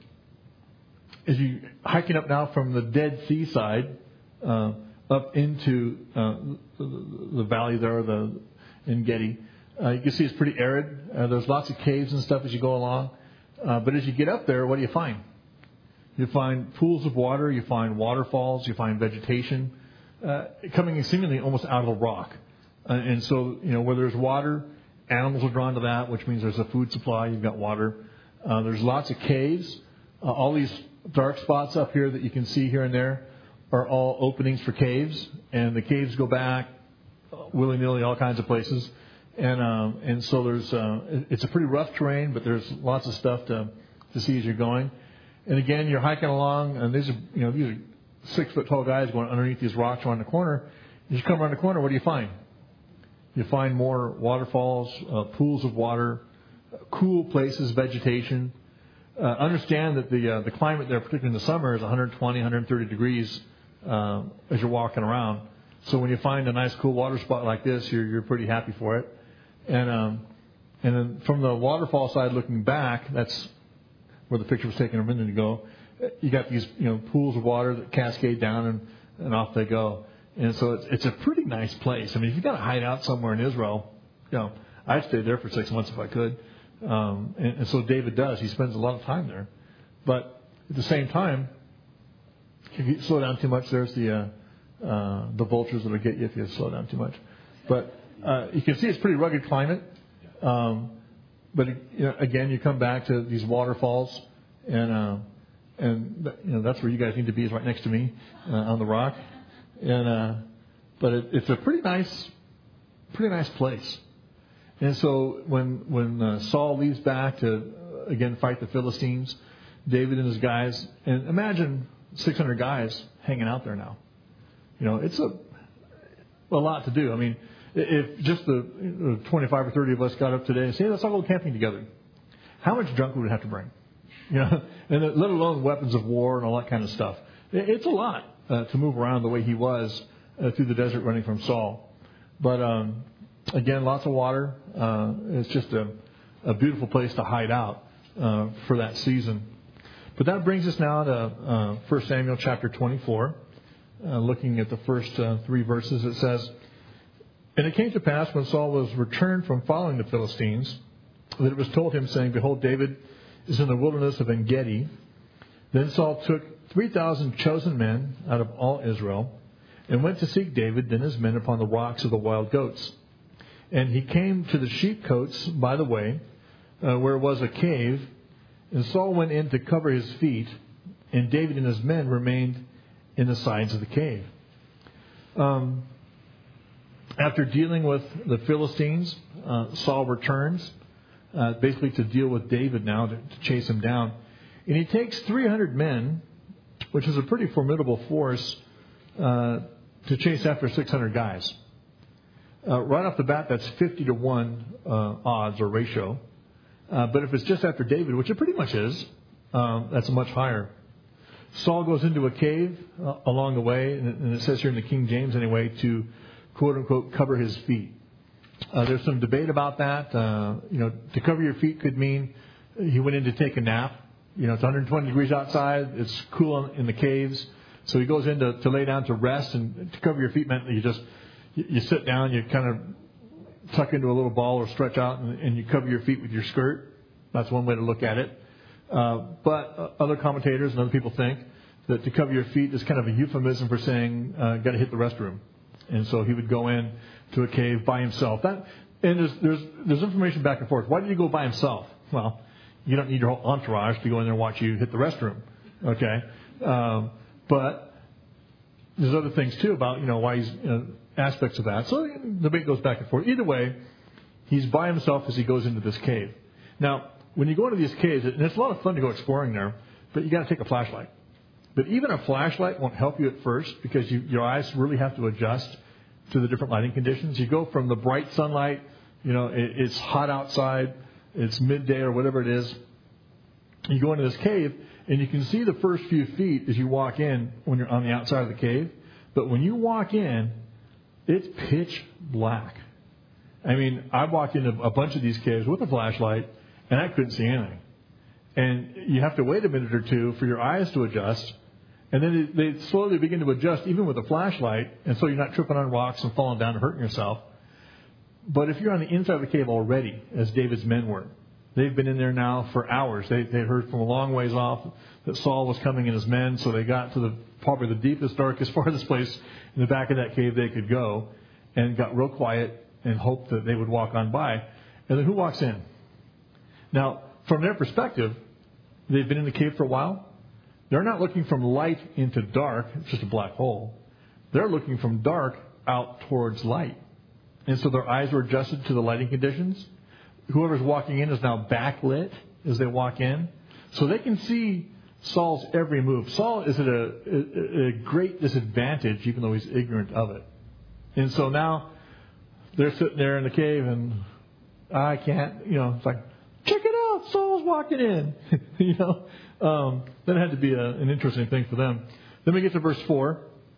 as you hiking up now from the Dead Sea side up into the valley there, the En-Gedi, you can see it's pretty arid. There's lots of caves and stuff as you go along. But as you get up there, what do you find? You find pools of water. You find waterfalls. You find vegetation coming seemingly almost out of the rock. And so, where there's water, animals are drawn to that, which means there's a food supply. You've got water. There's lots of caves. All these dark spots up here that you can see here and there are all openings for caves. And the caves go back willy-nilly all kinds of places. And so it's a pretty rough terrain, but there's lots of stuff to see as you're going. And again, you're hiking along, and these are 6-foot-tall guys going underneath these rocks around the corner. As you come around the corner, what do you find? You find more waterfalls, pools of water, cool places, vegetation. Understand that the climate there, particularly in the summer, is 120, 130 degrees as you're walking around. So when you find a nice, cool water spot like this, you're pretty happy for it. And then from the waterfall side looking back, that's where the picture was taken a minute ago. You got these pools of water that cascade down and off they go. And so it's a pretty nice place. I mean, if you've got to hide out somewhere in Israel, I'd stay there for 6 months if I could. And so David does. He spends a lot of time there. But at the same time, if you slow down too much, there's the vultures that'll get you if you slow down too much. But you can see it's pretty rugged climate. But again, you come back to these waterfalls, and that's where you guys need to be, is right next to me on the rock. But it's a pretty nice place. And so when Saul leaves back to again fight the Philistines, David and his guys, and imagine 600 guys hanging out there now. It's a lot to do. I mean, if just the 25 or 30 of us got up today and say, hey, let's all go camping together, how much junk would we have to bring? And let alone weapons of war and all that kind of stuff. It's a lot to move around the way he was through the desert running from Saul. But again, lots of water. It's just a beautiful place to hide out for that season. But that brings us now to 1 Samuel chapter 24. Looking at the first 3 verses, it says, "And it came to pass when Saul was returned from following the Philistines, that it was told him, saying, Behold, David is in the wilderness of En-Gedi. Then Saul took 3,000 chosen men out of all Israel, and went to seek David and his men upon the rocks of the wild goats. And he came to the sheepcotes by the way, where was a cave, and Saul went in to cover his feet, and David and his men remained in the sides of the cave." After dealing with the Philistines, Saul returns, basically to deal with David now, to chase him down. And he takes 300 men, which is a pretty formidable force, to chase after 600 guys. Right off the bat, that's 50-1 odds or ratio. But if it's just after David, which it pretty much is, that's much higher. Saul goes into a cave along the way, and it says here in the King James anyway, to quote-unquote cover his feet. There's some debate about that. To cover your feet could mean he went in to take a nap. It's 120 degrees outside. It's cool in the caves. So he goes in to lay down to rest, and to cover your feet meant that you sit down, you kind of tuck into a little ball or stretch out, and you cover your feet with your skirt. That's one way to look at it. But other commentators and other people think that to cover your feet is kind of a euphemism for saying, got to hit the restroom. And so he would go in to a cave by himself. And there's information back and forth. Why did he go by himself? Well, you don't need your whole entourage to go in there and watch you hit the restroom. Okay? But there's other things too about, why he's, aspects of that. So the debate goes back and forth. Either way, he's by himself as he goes into this cave. Now, when you go into these caves, and it's a lot of fun to go exploring there, but you got to take a flashlight. But even a flashlight won't help you at first, because your eyes really have to adjust to the different lighting conditions. You go from the bright sunlight, it's hot outside, it's midday or whatever it is. You go into this cave, and you can see the first few feet as you walk in when you're on the outside of the cave. But when you walk in, it's pitch black. I mean, I walked into a bunch of these caves with a flashlight, and I couldn't see anything. And you have to wait a minute or two for your eyes to adjust. And then they slowly begin to adjust, even with a flashlight. And so you're not tripping on rocks and falling down and hurting yourself. But if you're on the inside of the cave already, as David's men were, they've been in there now for hours. They heard from a long ways off that Saul was coming and his men. So they got to probably the deepest, darkest part of this place in the back of that cave they could go, and got real quiet and hoped that they would walk on by. And then who walks in? Now, from their perspective, they've been in the cave for a while. They're not looking from light into dark. It's just a black hole. They're looking from dark out towards light. And so their eyes are adjusted to the lighting conditions. Whoever's walking in is now backlit as they walk in. So they can see Saul's every move. Saul is at a great disadvantage, even though he's ignorant of it. And so now they're sitting there in the cave, and I can't, it's like, check it out, Saul's walking in. That had to be an interesting thing for them. Then we get to verse 4,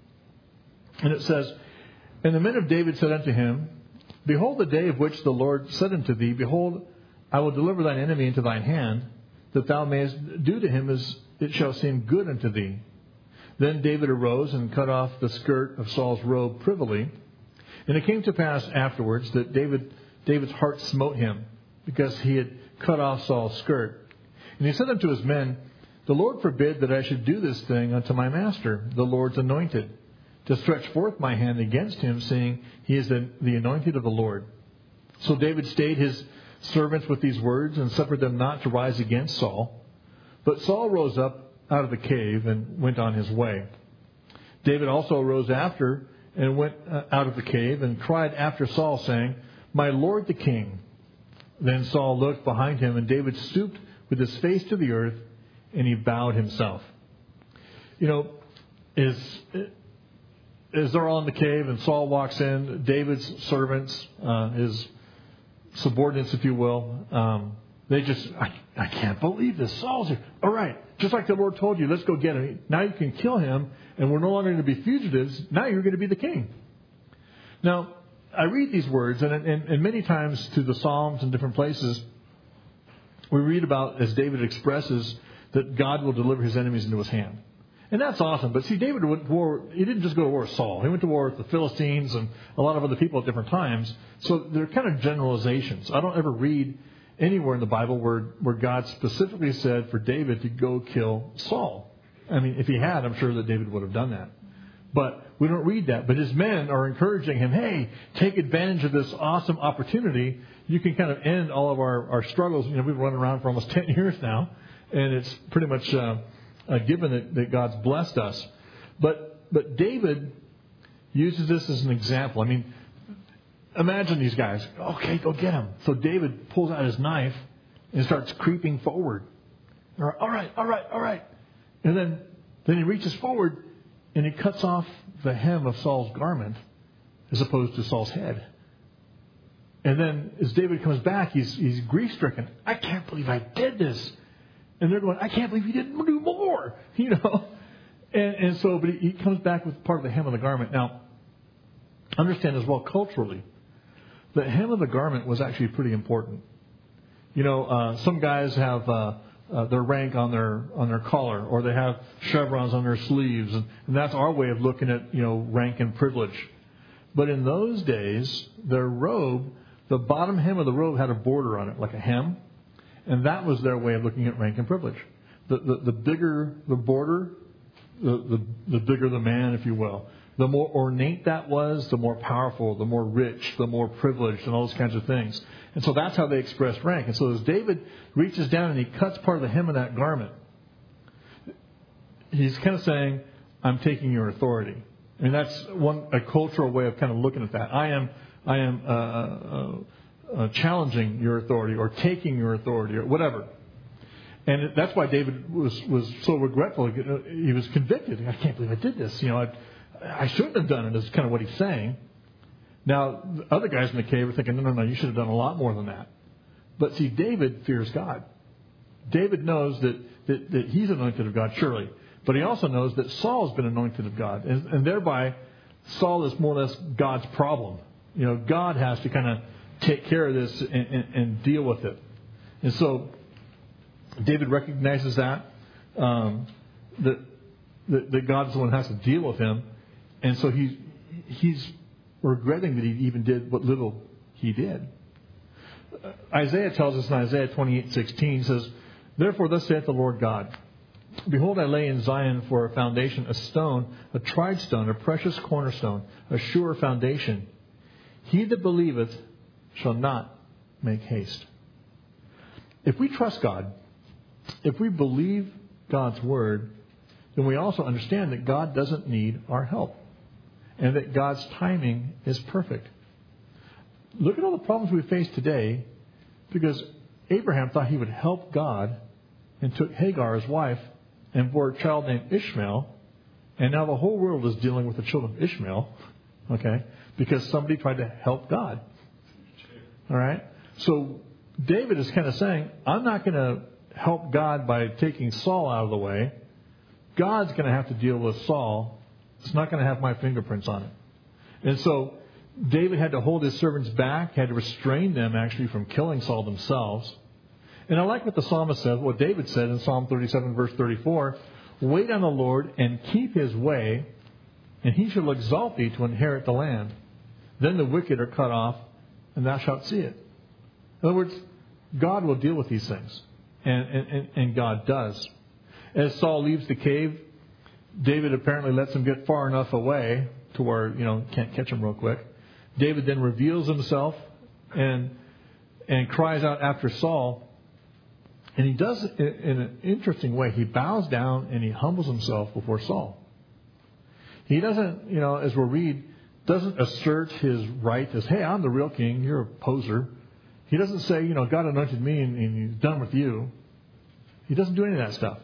and it says, "And the men of David said unto him, Behold, the day of which the Lord said unto thee, Behold, I will deliver thine enemy into thine hand, that thou mayest do to him as it shall seem good unto thee. Then David arose and cut off the skirt of Saul's robe privily. And it came to pass afterwards that David's heart smote him, because he had cut off Saul's skirt. And he said unto his men, The Lord forbid that I should do this thing unto my master, the Lord's anointed, to stretch forth my hand against him, seeing he is the anointed of the Lord. So David stayed his servants with these words, and suffered them not to rise against Saul. But Saul rose up out of the cave and went on his way. David also arose after and went out of the cave and cried after Saul, saying, My Lord the king. Then Saul looked behind him, and David stooped with his face to the earth, and he bowed himself. You know, as they're all in the cave and Saul walks in, David's servants, his subordinates, if you will, they just, I can't believe this. Saul's here. All right, just like the Lord told you, let's go get him. Now you can kill him, and we're no longer going to be fugitives. Now you're going to be the king. Now, I read these words, and many times through the Psalms and different places, we read about, as David expresses, that God will deliver his enemies into his hand. And that's awesome. But see, David went to war. He didn't just go to war with Saul. He went to war with the Philistines and a lot of other people at different times. So they're kind of generalizations. I don't ever read anywhere in the Bible where God specifically said for David to go kill Saul. I mean, if he had, I'm sure that David would have done that. But we don't read that. But his men are encouraging him, hey, take advantage of this awesome opportunity. You can kind of end all of our struggles. You know, we've been running around for almost 10 years now. And it's pretty much given that God's blessed us. But David uses this as an example. I mean, imagine these guys. Okay, go get him. So David pulls out his knife and starts creeping forward. All right. And then he reaches forward and he cuts off the hem of Saul's garment as opposed to Saul's head. And then as David comes back, he's grief-stricken. I can't believe I did this. And they're going, I can't believe he didn't do more, you know. And so, but he comes back with part of the hem of the garment. Now, understand as well culturally, the hem of the garment was actually pretty important. You know, some guys have their rank on their collar, or they have chevrons on their sleeves, and that's our way of looking at, you know, rank and privilege. But in those days, their robe, the bottom hem of the robe had a border on it, like a hem. And that was their way of looking at rank and privilege. The bigger the border, the bigger the man, if you will. The more ornate that was, the more powerful, the more rich, the more privileged, and all those kinds of things. And so that's how they expressed rank. And so as David reaches down and he cuts part of the hem of that garment, he's kind of saying, I'm taking your authority. I mean, that's a cultural way of kind of looking at that. I am challenging your authority or taking your authority or whatever. And that's why David was so regretful. He was convicted. I can't believe I did this. You know, I shouldn't have done it, is kind of what he's saying. Now, the other guys in the cave are thinking, no, you should have done a lot more than that. But see, David fears God. David knows that he's anointed of God, surely. But he also knows that Saul's been anointed of God. And thereby, Saul is more or less God's problem. You know, God has to kind of take care of this and deal with it. And so David recognizes that God's the one who has to deal with him. And so he's regretting that he even did what little he did. Isaiah tells us in Isaiah 28:16, says, Therefore thus saith the Lord God, Behold, I lay in Zion for a foundation, a stone, a tried stone, a precious cornerstone, a sure foundation. He that believeth shall not make haste. If we trust God, if we believe God's word, then we also understand that God doesn't need our help and that God's timing is perfect. Look at all the problems we face today because Abraham thought he would help God and took Hagar, his wife, and bore a child named Ishmael. And now the whole world is dealing with the children of Ishmael, okay, because somebody tried to help God. All right? So David is kind of saying, I'm not going to help God by taking Saul out of the way. God's going to have to deal with Saul. It's not going to have my fingerprints on it. And so David had to hold his servants back, had to restrain them actually from killing Saul themselves. And I like what the psalmist said, what David said in Psalm 37, verse 34. Wait on the Lord and keep his way, and he shall exalt thee to inherit the land. Then the wicked are cut off, and thou shalt see it. In other words, God will deal with these things. And God does. As Saul leaves the cave, David apparently lets him get far enough away to where, can't catch him real quick. David then reveals himself and cries out after Saul. And he does it in an interesting way. He bows down and he humbles himself before Saul. He doesn't, as we'll read, doesn't assert his right as, hey, I'm the real king, you're a poser. He doesn't say, God anointed me and he's done with you. He doesn't do any of that stuff.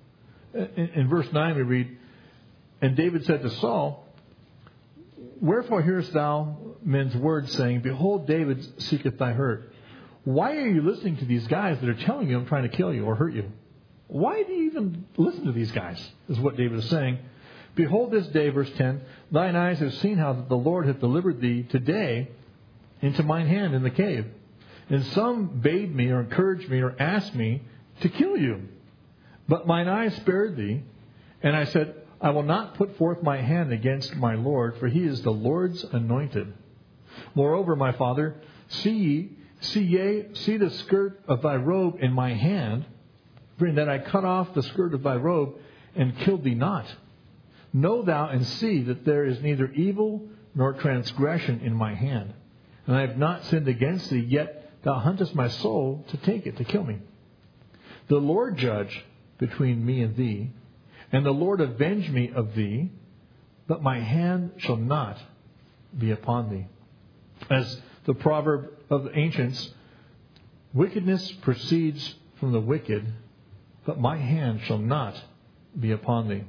In verse 9 we read, and David said to Saul, wherefore hearest thou men's words, saying, behold, David seeketh thy hurt. Why are you listening to these guys that are telling you I'm trying to kill you or hurt you? Why do you even listen to these guys, is what David is saying. Behold, this day, verse 10, thine eyes have seen how that the Lord hath delivered thee today into mine hand in the cave. And some bade me or encouraged me or asked me to kill you. But mine eyes spared thee, and I said, I will not put forth my hand against my Lord, for he is the Lord's anointed. Moreover, my father, see the skirt of thy robe in my hand, for that I cut off the skirt of thy robe and killed thee not. Know thou and see that there is neither evil nor transgression in my hand. And I have not sinned against thee, yet thou huntest my soul to take it, to kill me. The Lord judge between me and thee, and the Lord avenge me of thee, but my hand shall not be upon thee. As the proverb of the ancients, wickedness proceeds from the wicked, but my hand shall not be upon thee.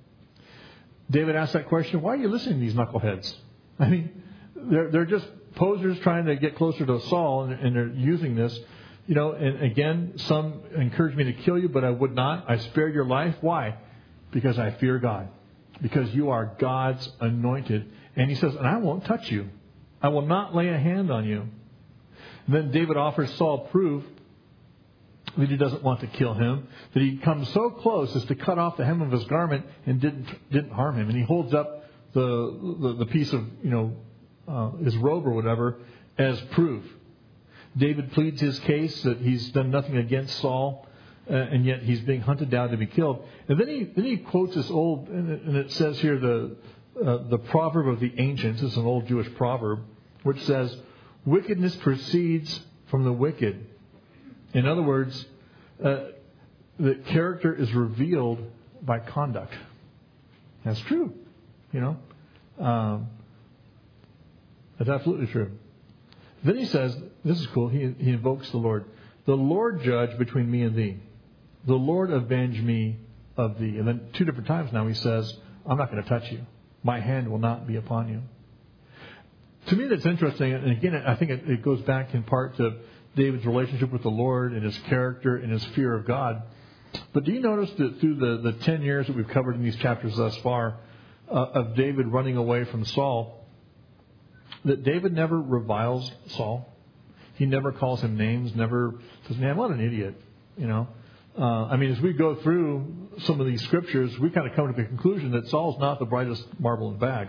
David asked that question, why are you listening to these knuckleheads? I mean, they're just posers trying to get closer to Saul, and they're using this. And again, some encouraged me to kill you, but I would not. I spared your life. Why? Because I fear God. Because you are God's anointed. And he says, and I won't touch you. I will not lay a hand on you. And then David offers Saul proof that he doesn't want to kill him, that he comes so close as to cut off the hem of his garment and didn't harm him. And he holds up the piece of his robe or whatever as proof. David pleads his case that he's done nothing against Saul, and yet he's being hunted down to be killed. And then he quotes this old, and it says here the proverb of the ancients. It's an old Jewish proverb which says, "Wickedness proceeds from the wicked." In other words, the character is revealed by conduct. That's true. That's absolutely true. Then he says, this is cool, he invokes the Lord. The Lord judge between me and thee. The Lord avenge me of thee. And then 2 different times now he says, I'm not going to touch you. My hand will not be upon you. To me that's interesting. And again, I think it goes back in part to David's relationship with the Lord and his character and his fear of God. But do you notice that through the 10 years that we've covered in these chapters thus far of David running away from Saul, that David never reviles Saul. He never calls him names, never says, man, what an idiot. As we go through some of these scriptures, we kind of come to the conclusion that Saul's not the brightest marble in the bag,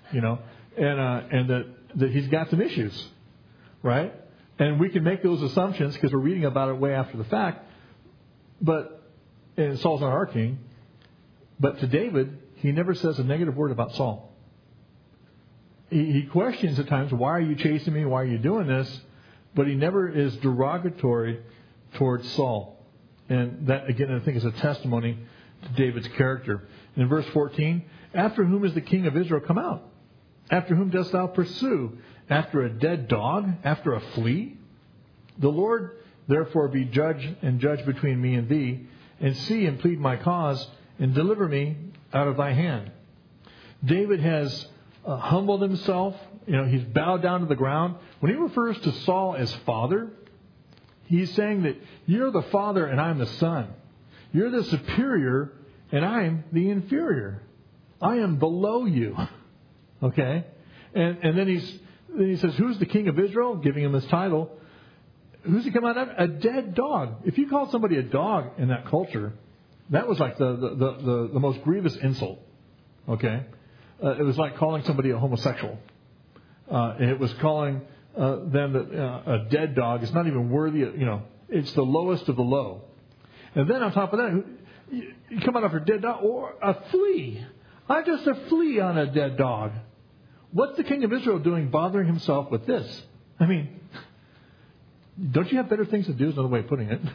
and that he's got some issues, right? And we can make those assumptions because we're reading about it way after the fact. And Saul's not our king. But to David, he never says a negative word about Saul. He questions at times, why are you chasing me? Why are you doing this? But he never is derogatory towards Saul. And that, again, I think is a testimony to David's character. In verse 14, after whom is the king of Israel come out? After whom dost thou pursue? After a dead dog? After a flea? The Lord therefore be judge and judge between me and thee, and see and plead my cause, and deliver me out of thy hand. David has humbled himself. He's bowed down to the ground. When he refers to Saul as father, he's saying that you're the father and I'm the son. You're the superior and I'm the inferior. I am below you. Okay? And then he says, who's the king of Israel? Giving him his title. Who's he come out of? A dead dog. If you call somebody a dog in that culture, That was like the most grievous insult. Okay? It was like calling somebody a homosexual. It was calling them a dead dog. It's not even worthy of, it's the lowest of the low. And then on top of that, you come out of a dead dog or a flea. I'm just a flea on a dead dog. What's the king of Israel doing bothering himself with this? I mean, don't you have better things to do is another way of putting it.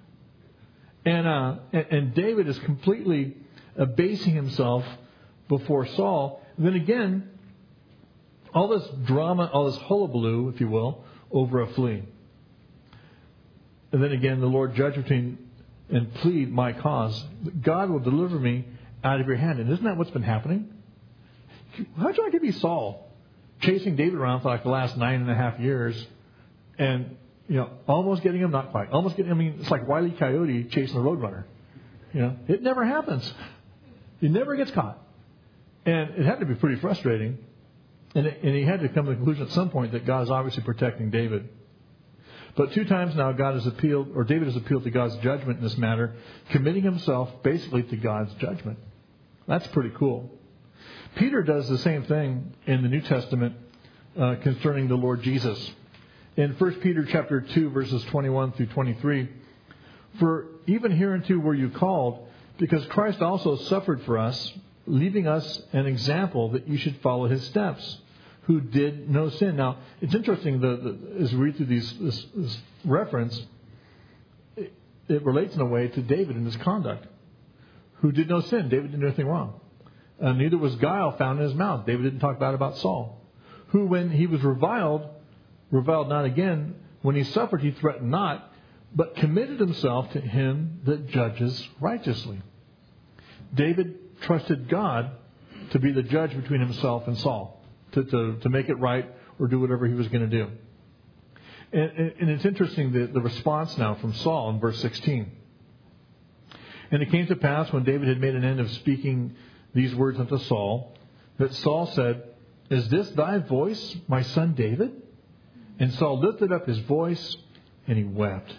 And David is completely abasing himself before Saul. And then again, all this drama, all this hullabaloo, if you will, over a flea. And then again, the Lord judge between and plead my cause. God will deliver me out of your hand. And isn't that what's been happening? How'd you like to be Saul, chasing David around for like the last 9.5 years, and almost getting him, not quite, almost getting him. I mean, it's like Wile E. Coyote chasing the Roadrunner. It never happens. He never gets caught, and it had to be pretty frustrating. And he had to come to the conclusion at some point that God is obviously protecting David. But 2 times now, David has appealed to God's judgment in this matter, committing himself basically to God's judgment. That's pretty cool. Peter does the same thing in the New Testament concerning the Lord Jesus. In 1 Peter chapter 2, verses 21 through 23, for even hereunto were you called, because Christ also suffered for us, leaving us an example that you should follow his steps, who did no sin. Now, it's interesting as we read through this reference, it relates in a way to David and his conduct. Who did no sin. David didn't do anything wrong. Neither was guile found in his mouth. David didn't talk bad about Saul. Who, when he was reviled not again. When he suffered, he threatened not, but committed himself to him that judges righteously. David trusted God to be the judge between himself and Saul, to make it right or do whatever he was going to do. And it's interesting, the response now from Saul in verse 16. And it came to pass, when David had made an end of speaking these words unto Saul, that Saul said, is this thy voice, my son David? And Saul lifted up his voice and he wept.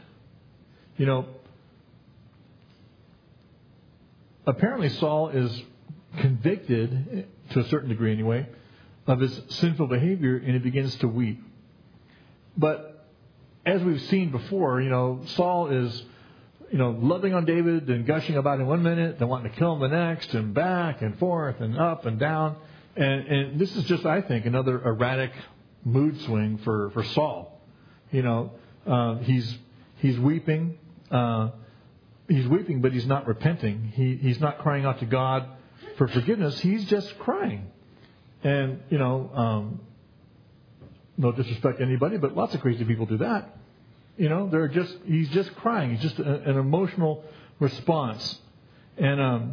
Apparently Saul is convicted, to a certain degree anyway, of his sinful behavior, and he begins to weep. But as we've seen before, Saul is, loving on David and gushing about him 1 minute, then wanting to kill him the next, and back and forth and up and down. And this is just, I think, another erratic mood swing for Saul. He's weeping. He's weeping, but he's not repenting. He's not crying out to God for forgiveness. He's just crying. And, no disrespect to anybody, but lots of crazy people do that. He's just crying. He's just an emotional response. And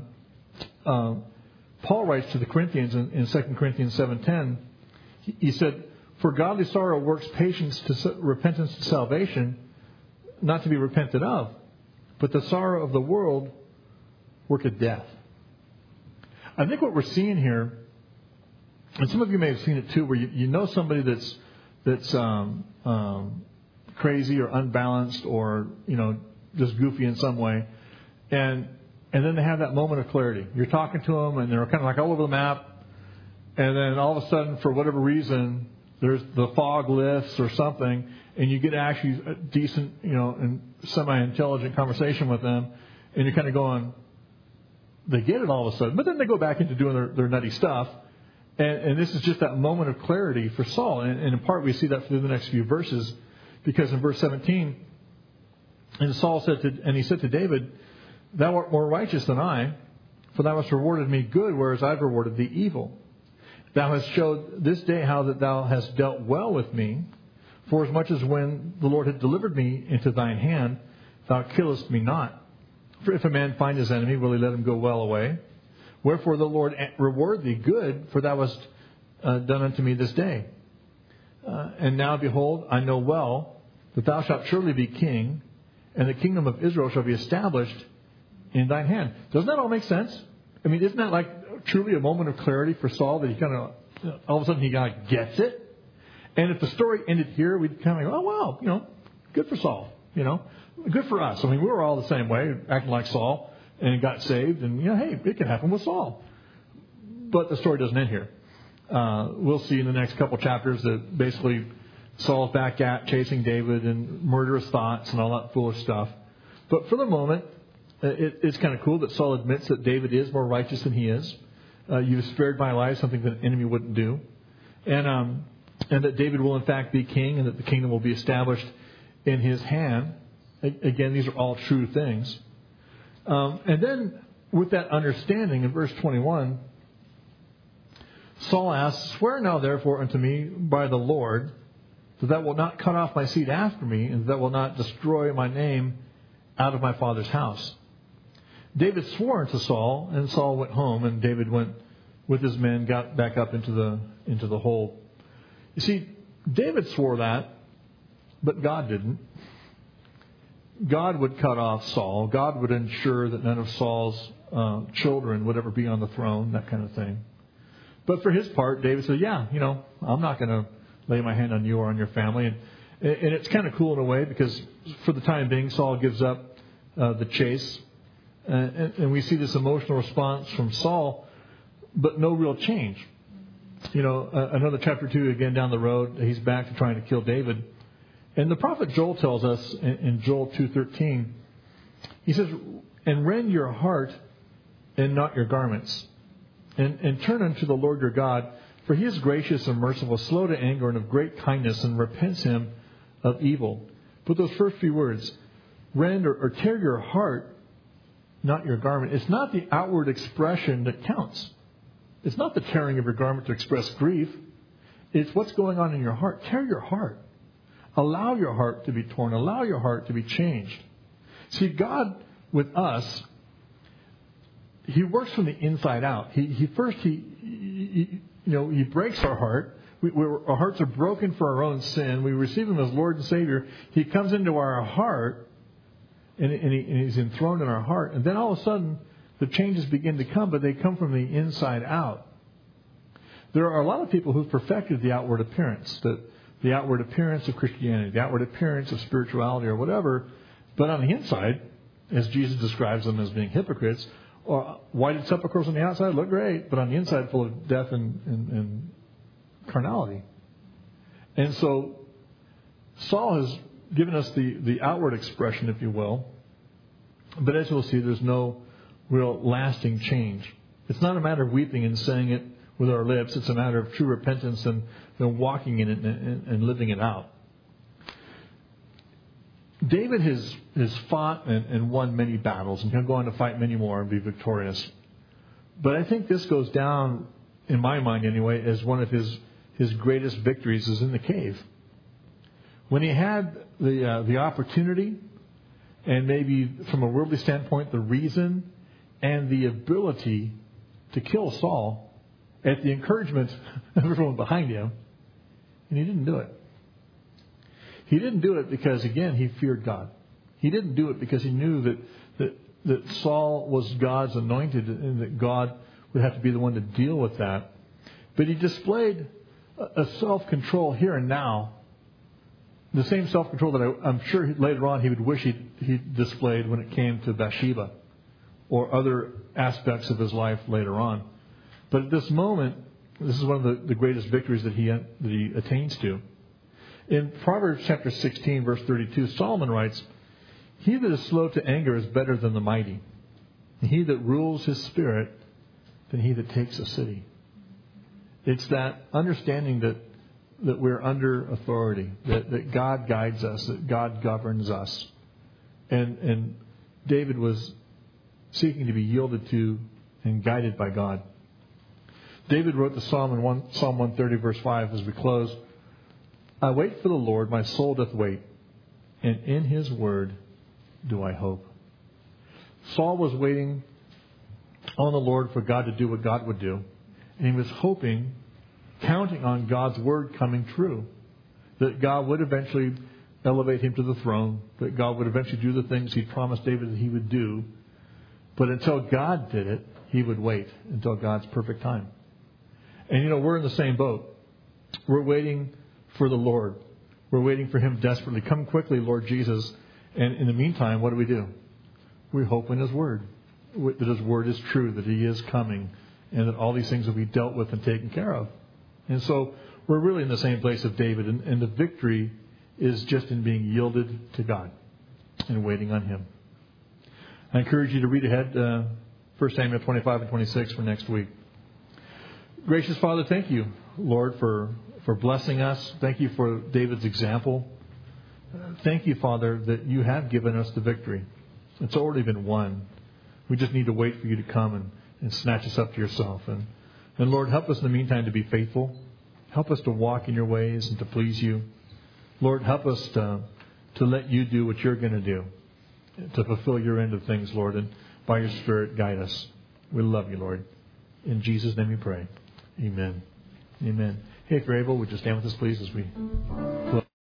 Paul writes to the Corinthians in 2 Corinthians 7:10, he said, for godly sorrow works patience to repentance to salvation, not to be repented of. But the sorrow of the world worketh death. I think what we're seeing here, and some of you may have seen it too, where you know somebody that's crazy or unbalanced or just goofy in some way, and then they have that moment of clarity. You're talking to them, and they're kind of like all over the map, and then all of a sudden, for whatever reason, there's the fog lifts or something, and you get actually a decent, and semi-intelligent conversation with them, and you're kind of going, they get it all of a sudden, but then they go back into doing their nutty stuff, and this is just that moment of clarity for Saul, and in part we see that through the next few verses, because in verse 17, and he said to David, thou art more righteous than I, for thou hast rewarded me good, whereas I've rewarded thee evil. Thou hast showed this day how that thou hast dealt well with me, for as much as when the Lord had delivered me into thine hand, thou killest me not. For if a man find his enemy, will he let him go well away? Wherefore the Lord reward thee good, for thou hast done unto me this day. And now behold, I know well that thou shalt surely be king, and the kingdom of Israel shall be established in thine hand. Doesn't that all make sense? I mean, isn't that like truly a moment of clarity for Saul, that he kind of, all of a sudden he kind of gets it? And if the story ended here, we'd kind of go, oh, wow, good for Saul, good for us. I mean, we were all the same way, acting like Saul. and got saved. And, hey, it can happen with Saul. But the story doesn't end here. We'll see in the next couple chapters that basically Saul's back at chasing David and murderous thoughts and all that foolish stuff. But for the moment, it's kind of cool that Saul admits that David is more righteous than he is. You've spared my life, something that an enemy wouldn't do. And that David will in fact be king, and that the kingdom will be established in his hand. Again, these are all true things. And then with that understanding, in verse 21, Saul asks, "Swear now therefore unto me by the Lord, that thou wilt not cut off my seed after me, and that thou wilt not destroy my name out of my father's house." David swore unto Saul, and Saul went home, and David went with his men, got back up into the hole. You see, David swore that, but God didn't. God would cut off Saul. God would ensure that none of Saul's children would ever be on the throne, that kind of thing. But for his part, David said, I'm not going to lay my hand on you or on your family. And it's kind of cool in a way, because for the time being, Saul gives up the chase. And we see this emotional response from Saul, but no real change. Another chapter 2 again down the road, he's back to trying to kill David. And the prophet Joel tells us in Joel 2:13, he says, "And rend your heart and not your garments, and turn unto the Lord your God, for he is gracious and merciful, slow to anger, and of great kindness, and repents him of evil." But those first few words, rend or tear your heart, not your garment. It's not the outward expression that counts. It's not the tearing of your garment to express grief. It's what's going on in your heart. Tear your heart. Allow your heart to be torn. Allow your heart to be changed. See, God with us, He works from the inside out. He breaks our heart. Our hearts are broken for our own sin. We receive Him as Lord and Savior. He comes into our heart, and He's enthroned in our heart. And then all of a sudden, the changes begin to come, but they come from the inside out. There are a lot of people who've perfected the outward appearance, the outward appearance of Christianity, the outward appearance of spirituality or whatever, but on the inside, as Jesus describes them as being hypocrites, or whited sepulchres on the outside look great, but on the inside full of death and carnality. And so Saul has given us the outward expression, if you will, but as you'll see, there's no real lasting change. It's not a matter of weeping and saying it with our lips. It's a matter of true repentance and walking in it and living it out. David has fought and won many battles, and he'll go on to fight many more and be victorious. But I think this goes down, in my mind anyway, as one of his greatest victories is in the cave. When he had the opportunity, and maybe from a worldly standpoint, the reason and the ability to kill Saul, at the encouragement of everyone behind him, and he didn't do it. He didn't do it because, again, he feared God. He didn't do it because he knew that Saul was God's anointed and that God would have to be the one to deal with that. But he displayed a self-control here and now, the same self-control that I'm sure later on he would wish he displayed when it came to Bathsheba or other aspects of his life later on. But at this moment, this is one of the greatest victories that he attains to. In Proverbs chapter 16, verse 32, Solomon writes, "He that is slow to anger is better than the mighty, and he that rules his spirit than he that takes a city." It's that understanding that we're under authority, that God guides us, that God governs us. And David was seeking to be yielded to and guided by God. David wrote the psalm in Psalm 130, verse 5, as we close, "I wait for the Lord, my soul doth wait, and in His word do I hope." Saul was waiting on the Lord for God to do what God would do. And he was hoping, counting on God's word coming true, that God would eventually elevate him to the throne, that God would eventually do the things He promised David that He would do. But until God did it, he would wait until God's perfect time. And we're in the same boat. We're waiting for the Lord. We're waiting for Him desperately. Come quickly, Lord Jesus. And in the meantime, what do? We hope in His word. that His word is true, that He is coming, and that all these things will be dealt with and taken care of. And so we're really in the same place of David, and the victory is just in being yielded to God and waiting on Him. I encourage you to read ahead 1 Samuel 25 and 26 for next week. Gracious Father, thank you, Lord, for blessing us. Thank you for David's example. Thank you, Father, that you have given us the victory. It's already been won. We just need to wait for you to come and snatch us up to yourself. And Lord, help us in the meantime to be faithful. Help us to walk in your ways and to please you. Lord, help us to let you do what you're going to do, to fulfill your end of things, Lord, and by your Spirit guide us. We love you, Lord. In Jesus' name we pray. Amen. Amen. Hey, if you're able, would you stand with us, please, as we close?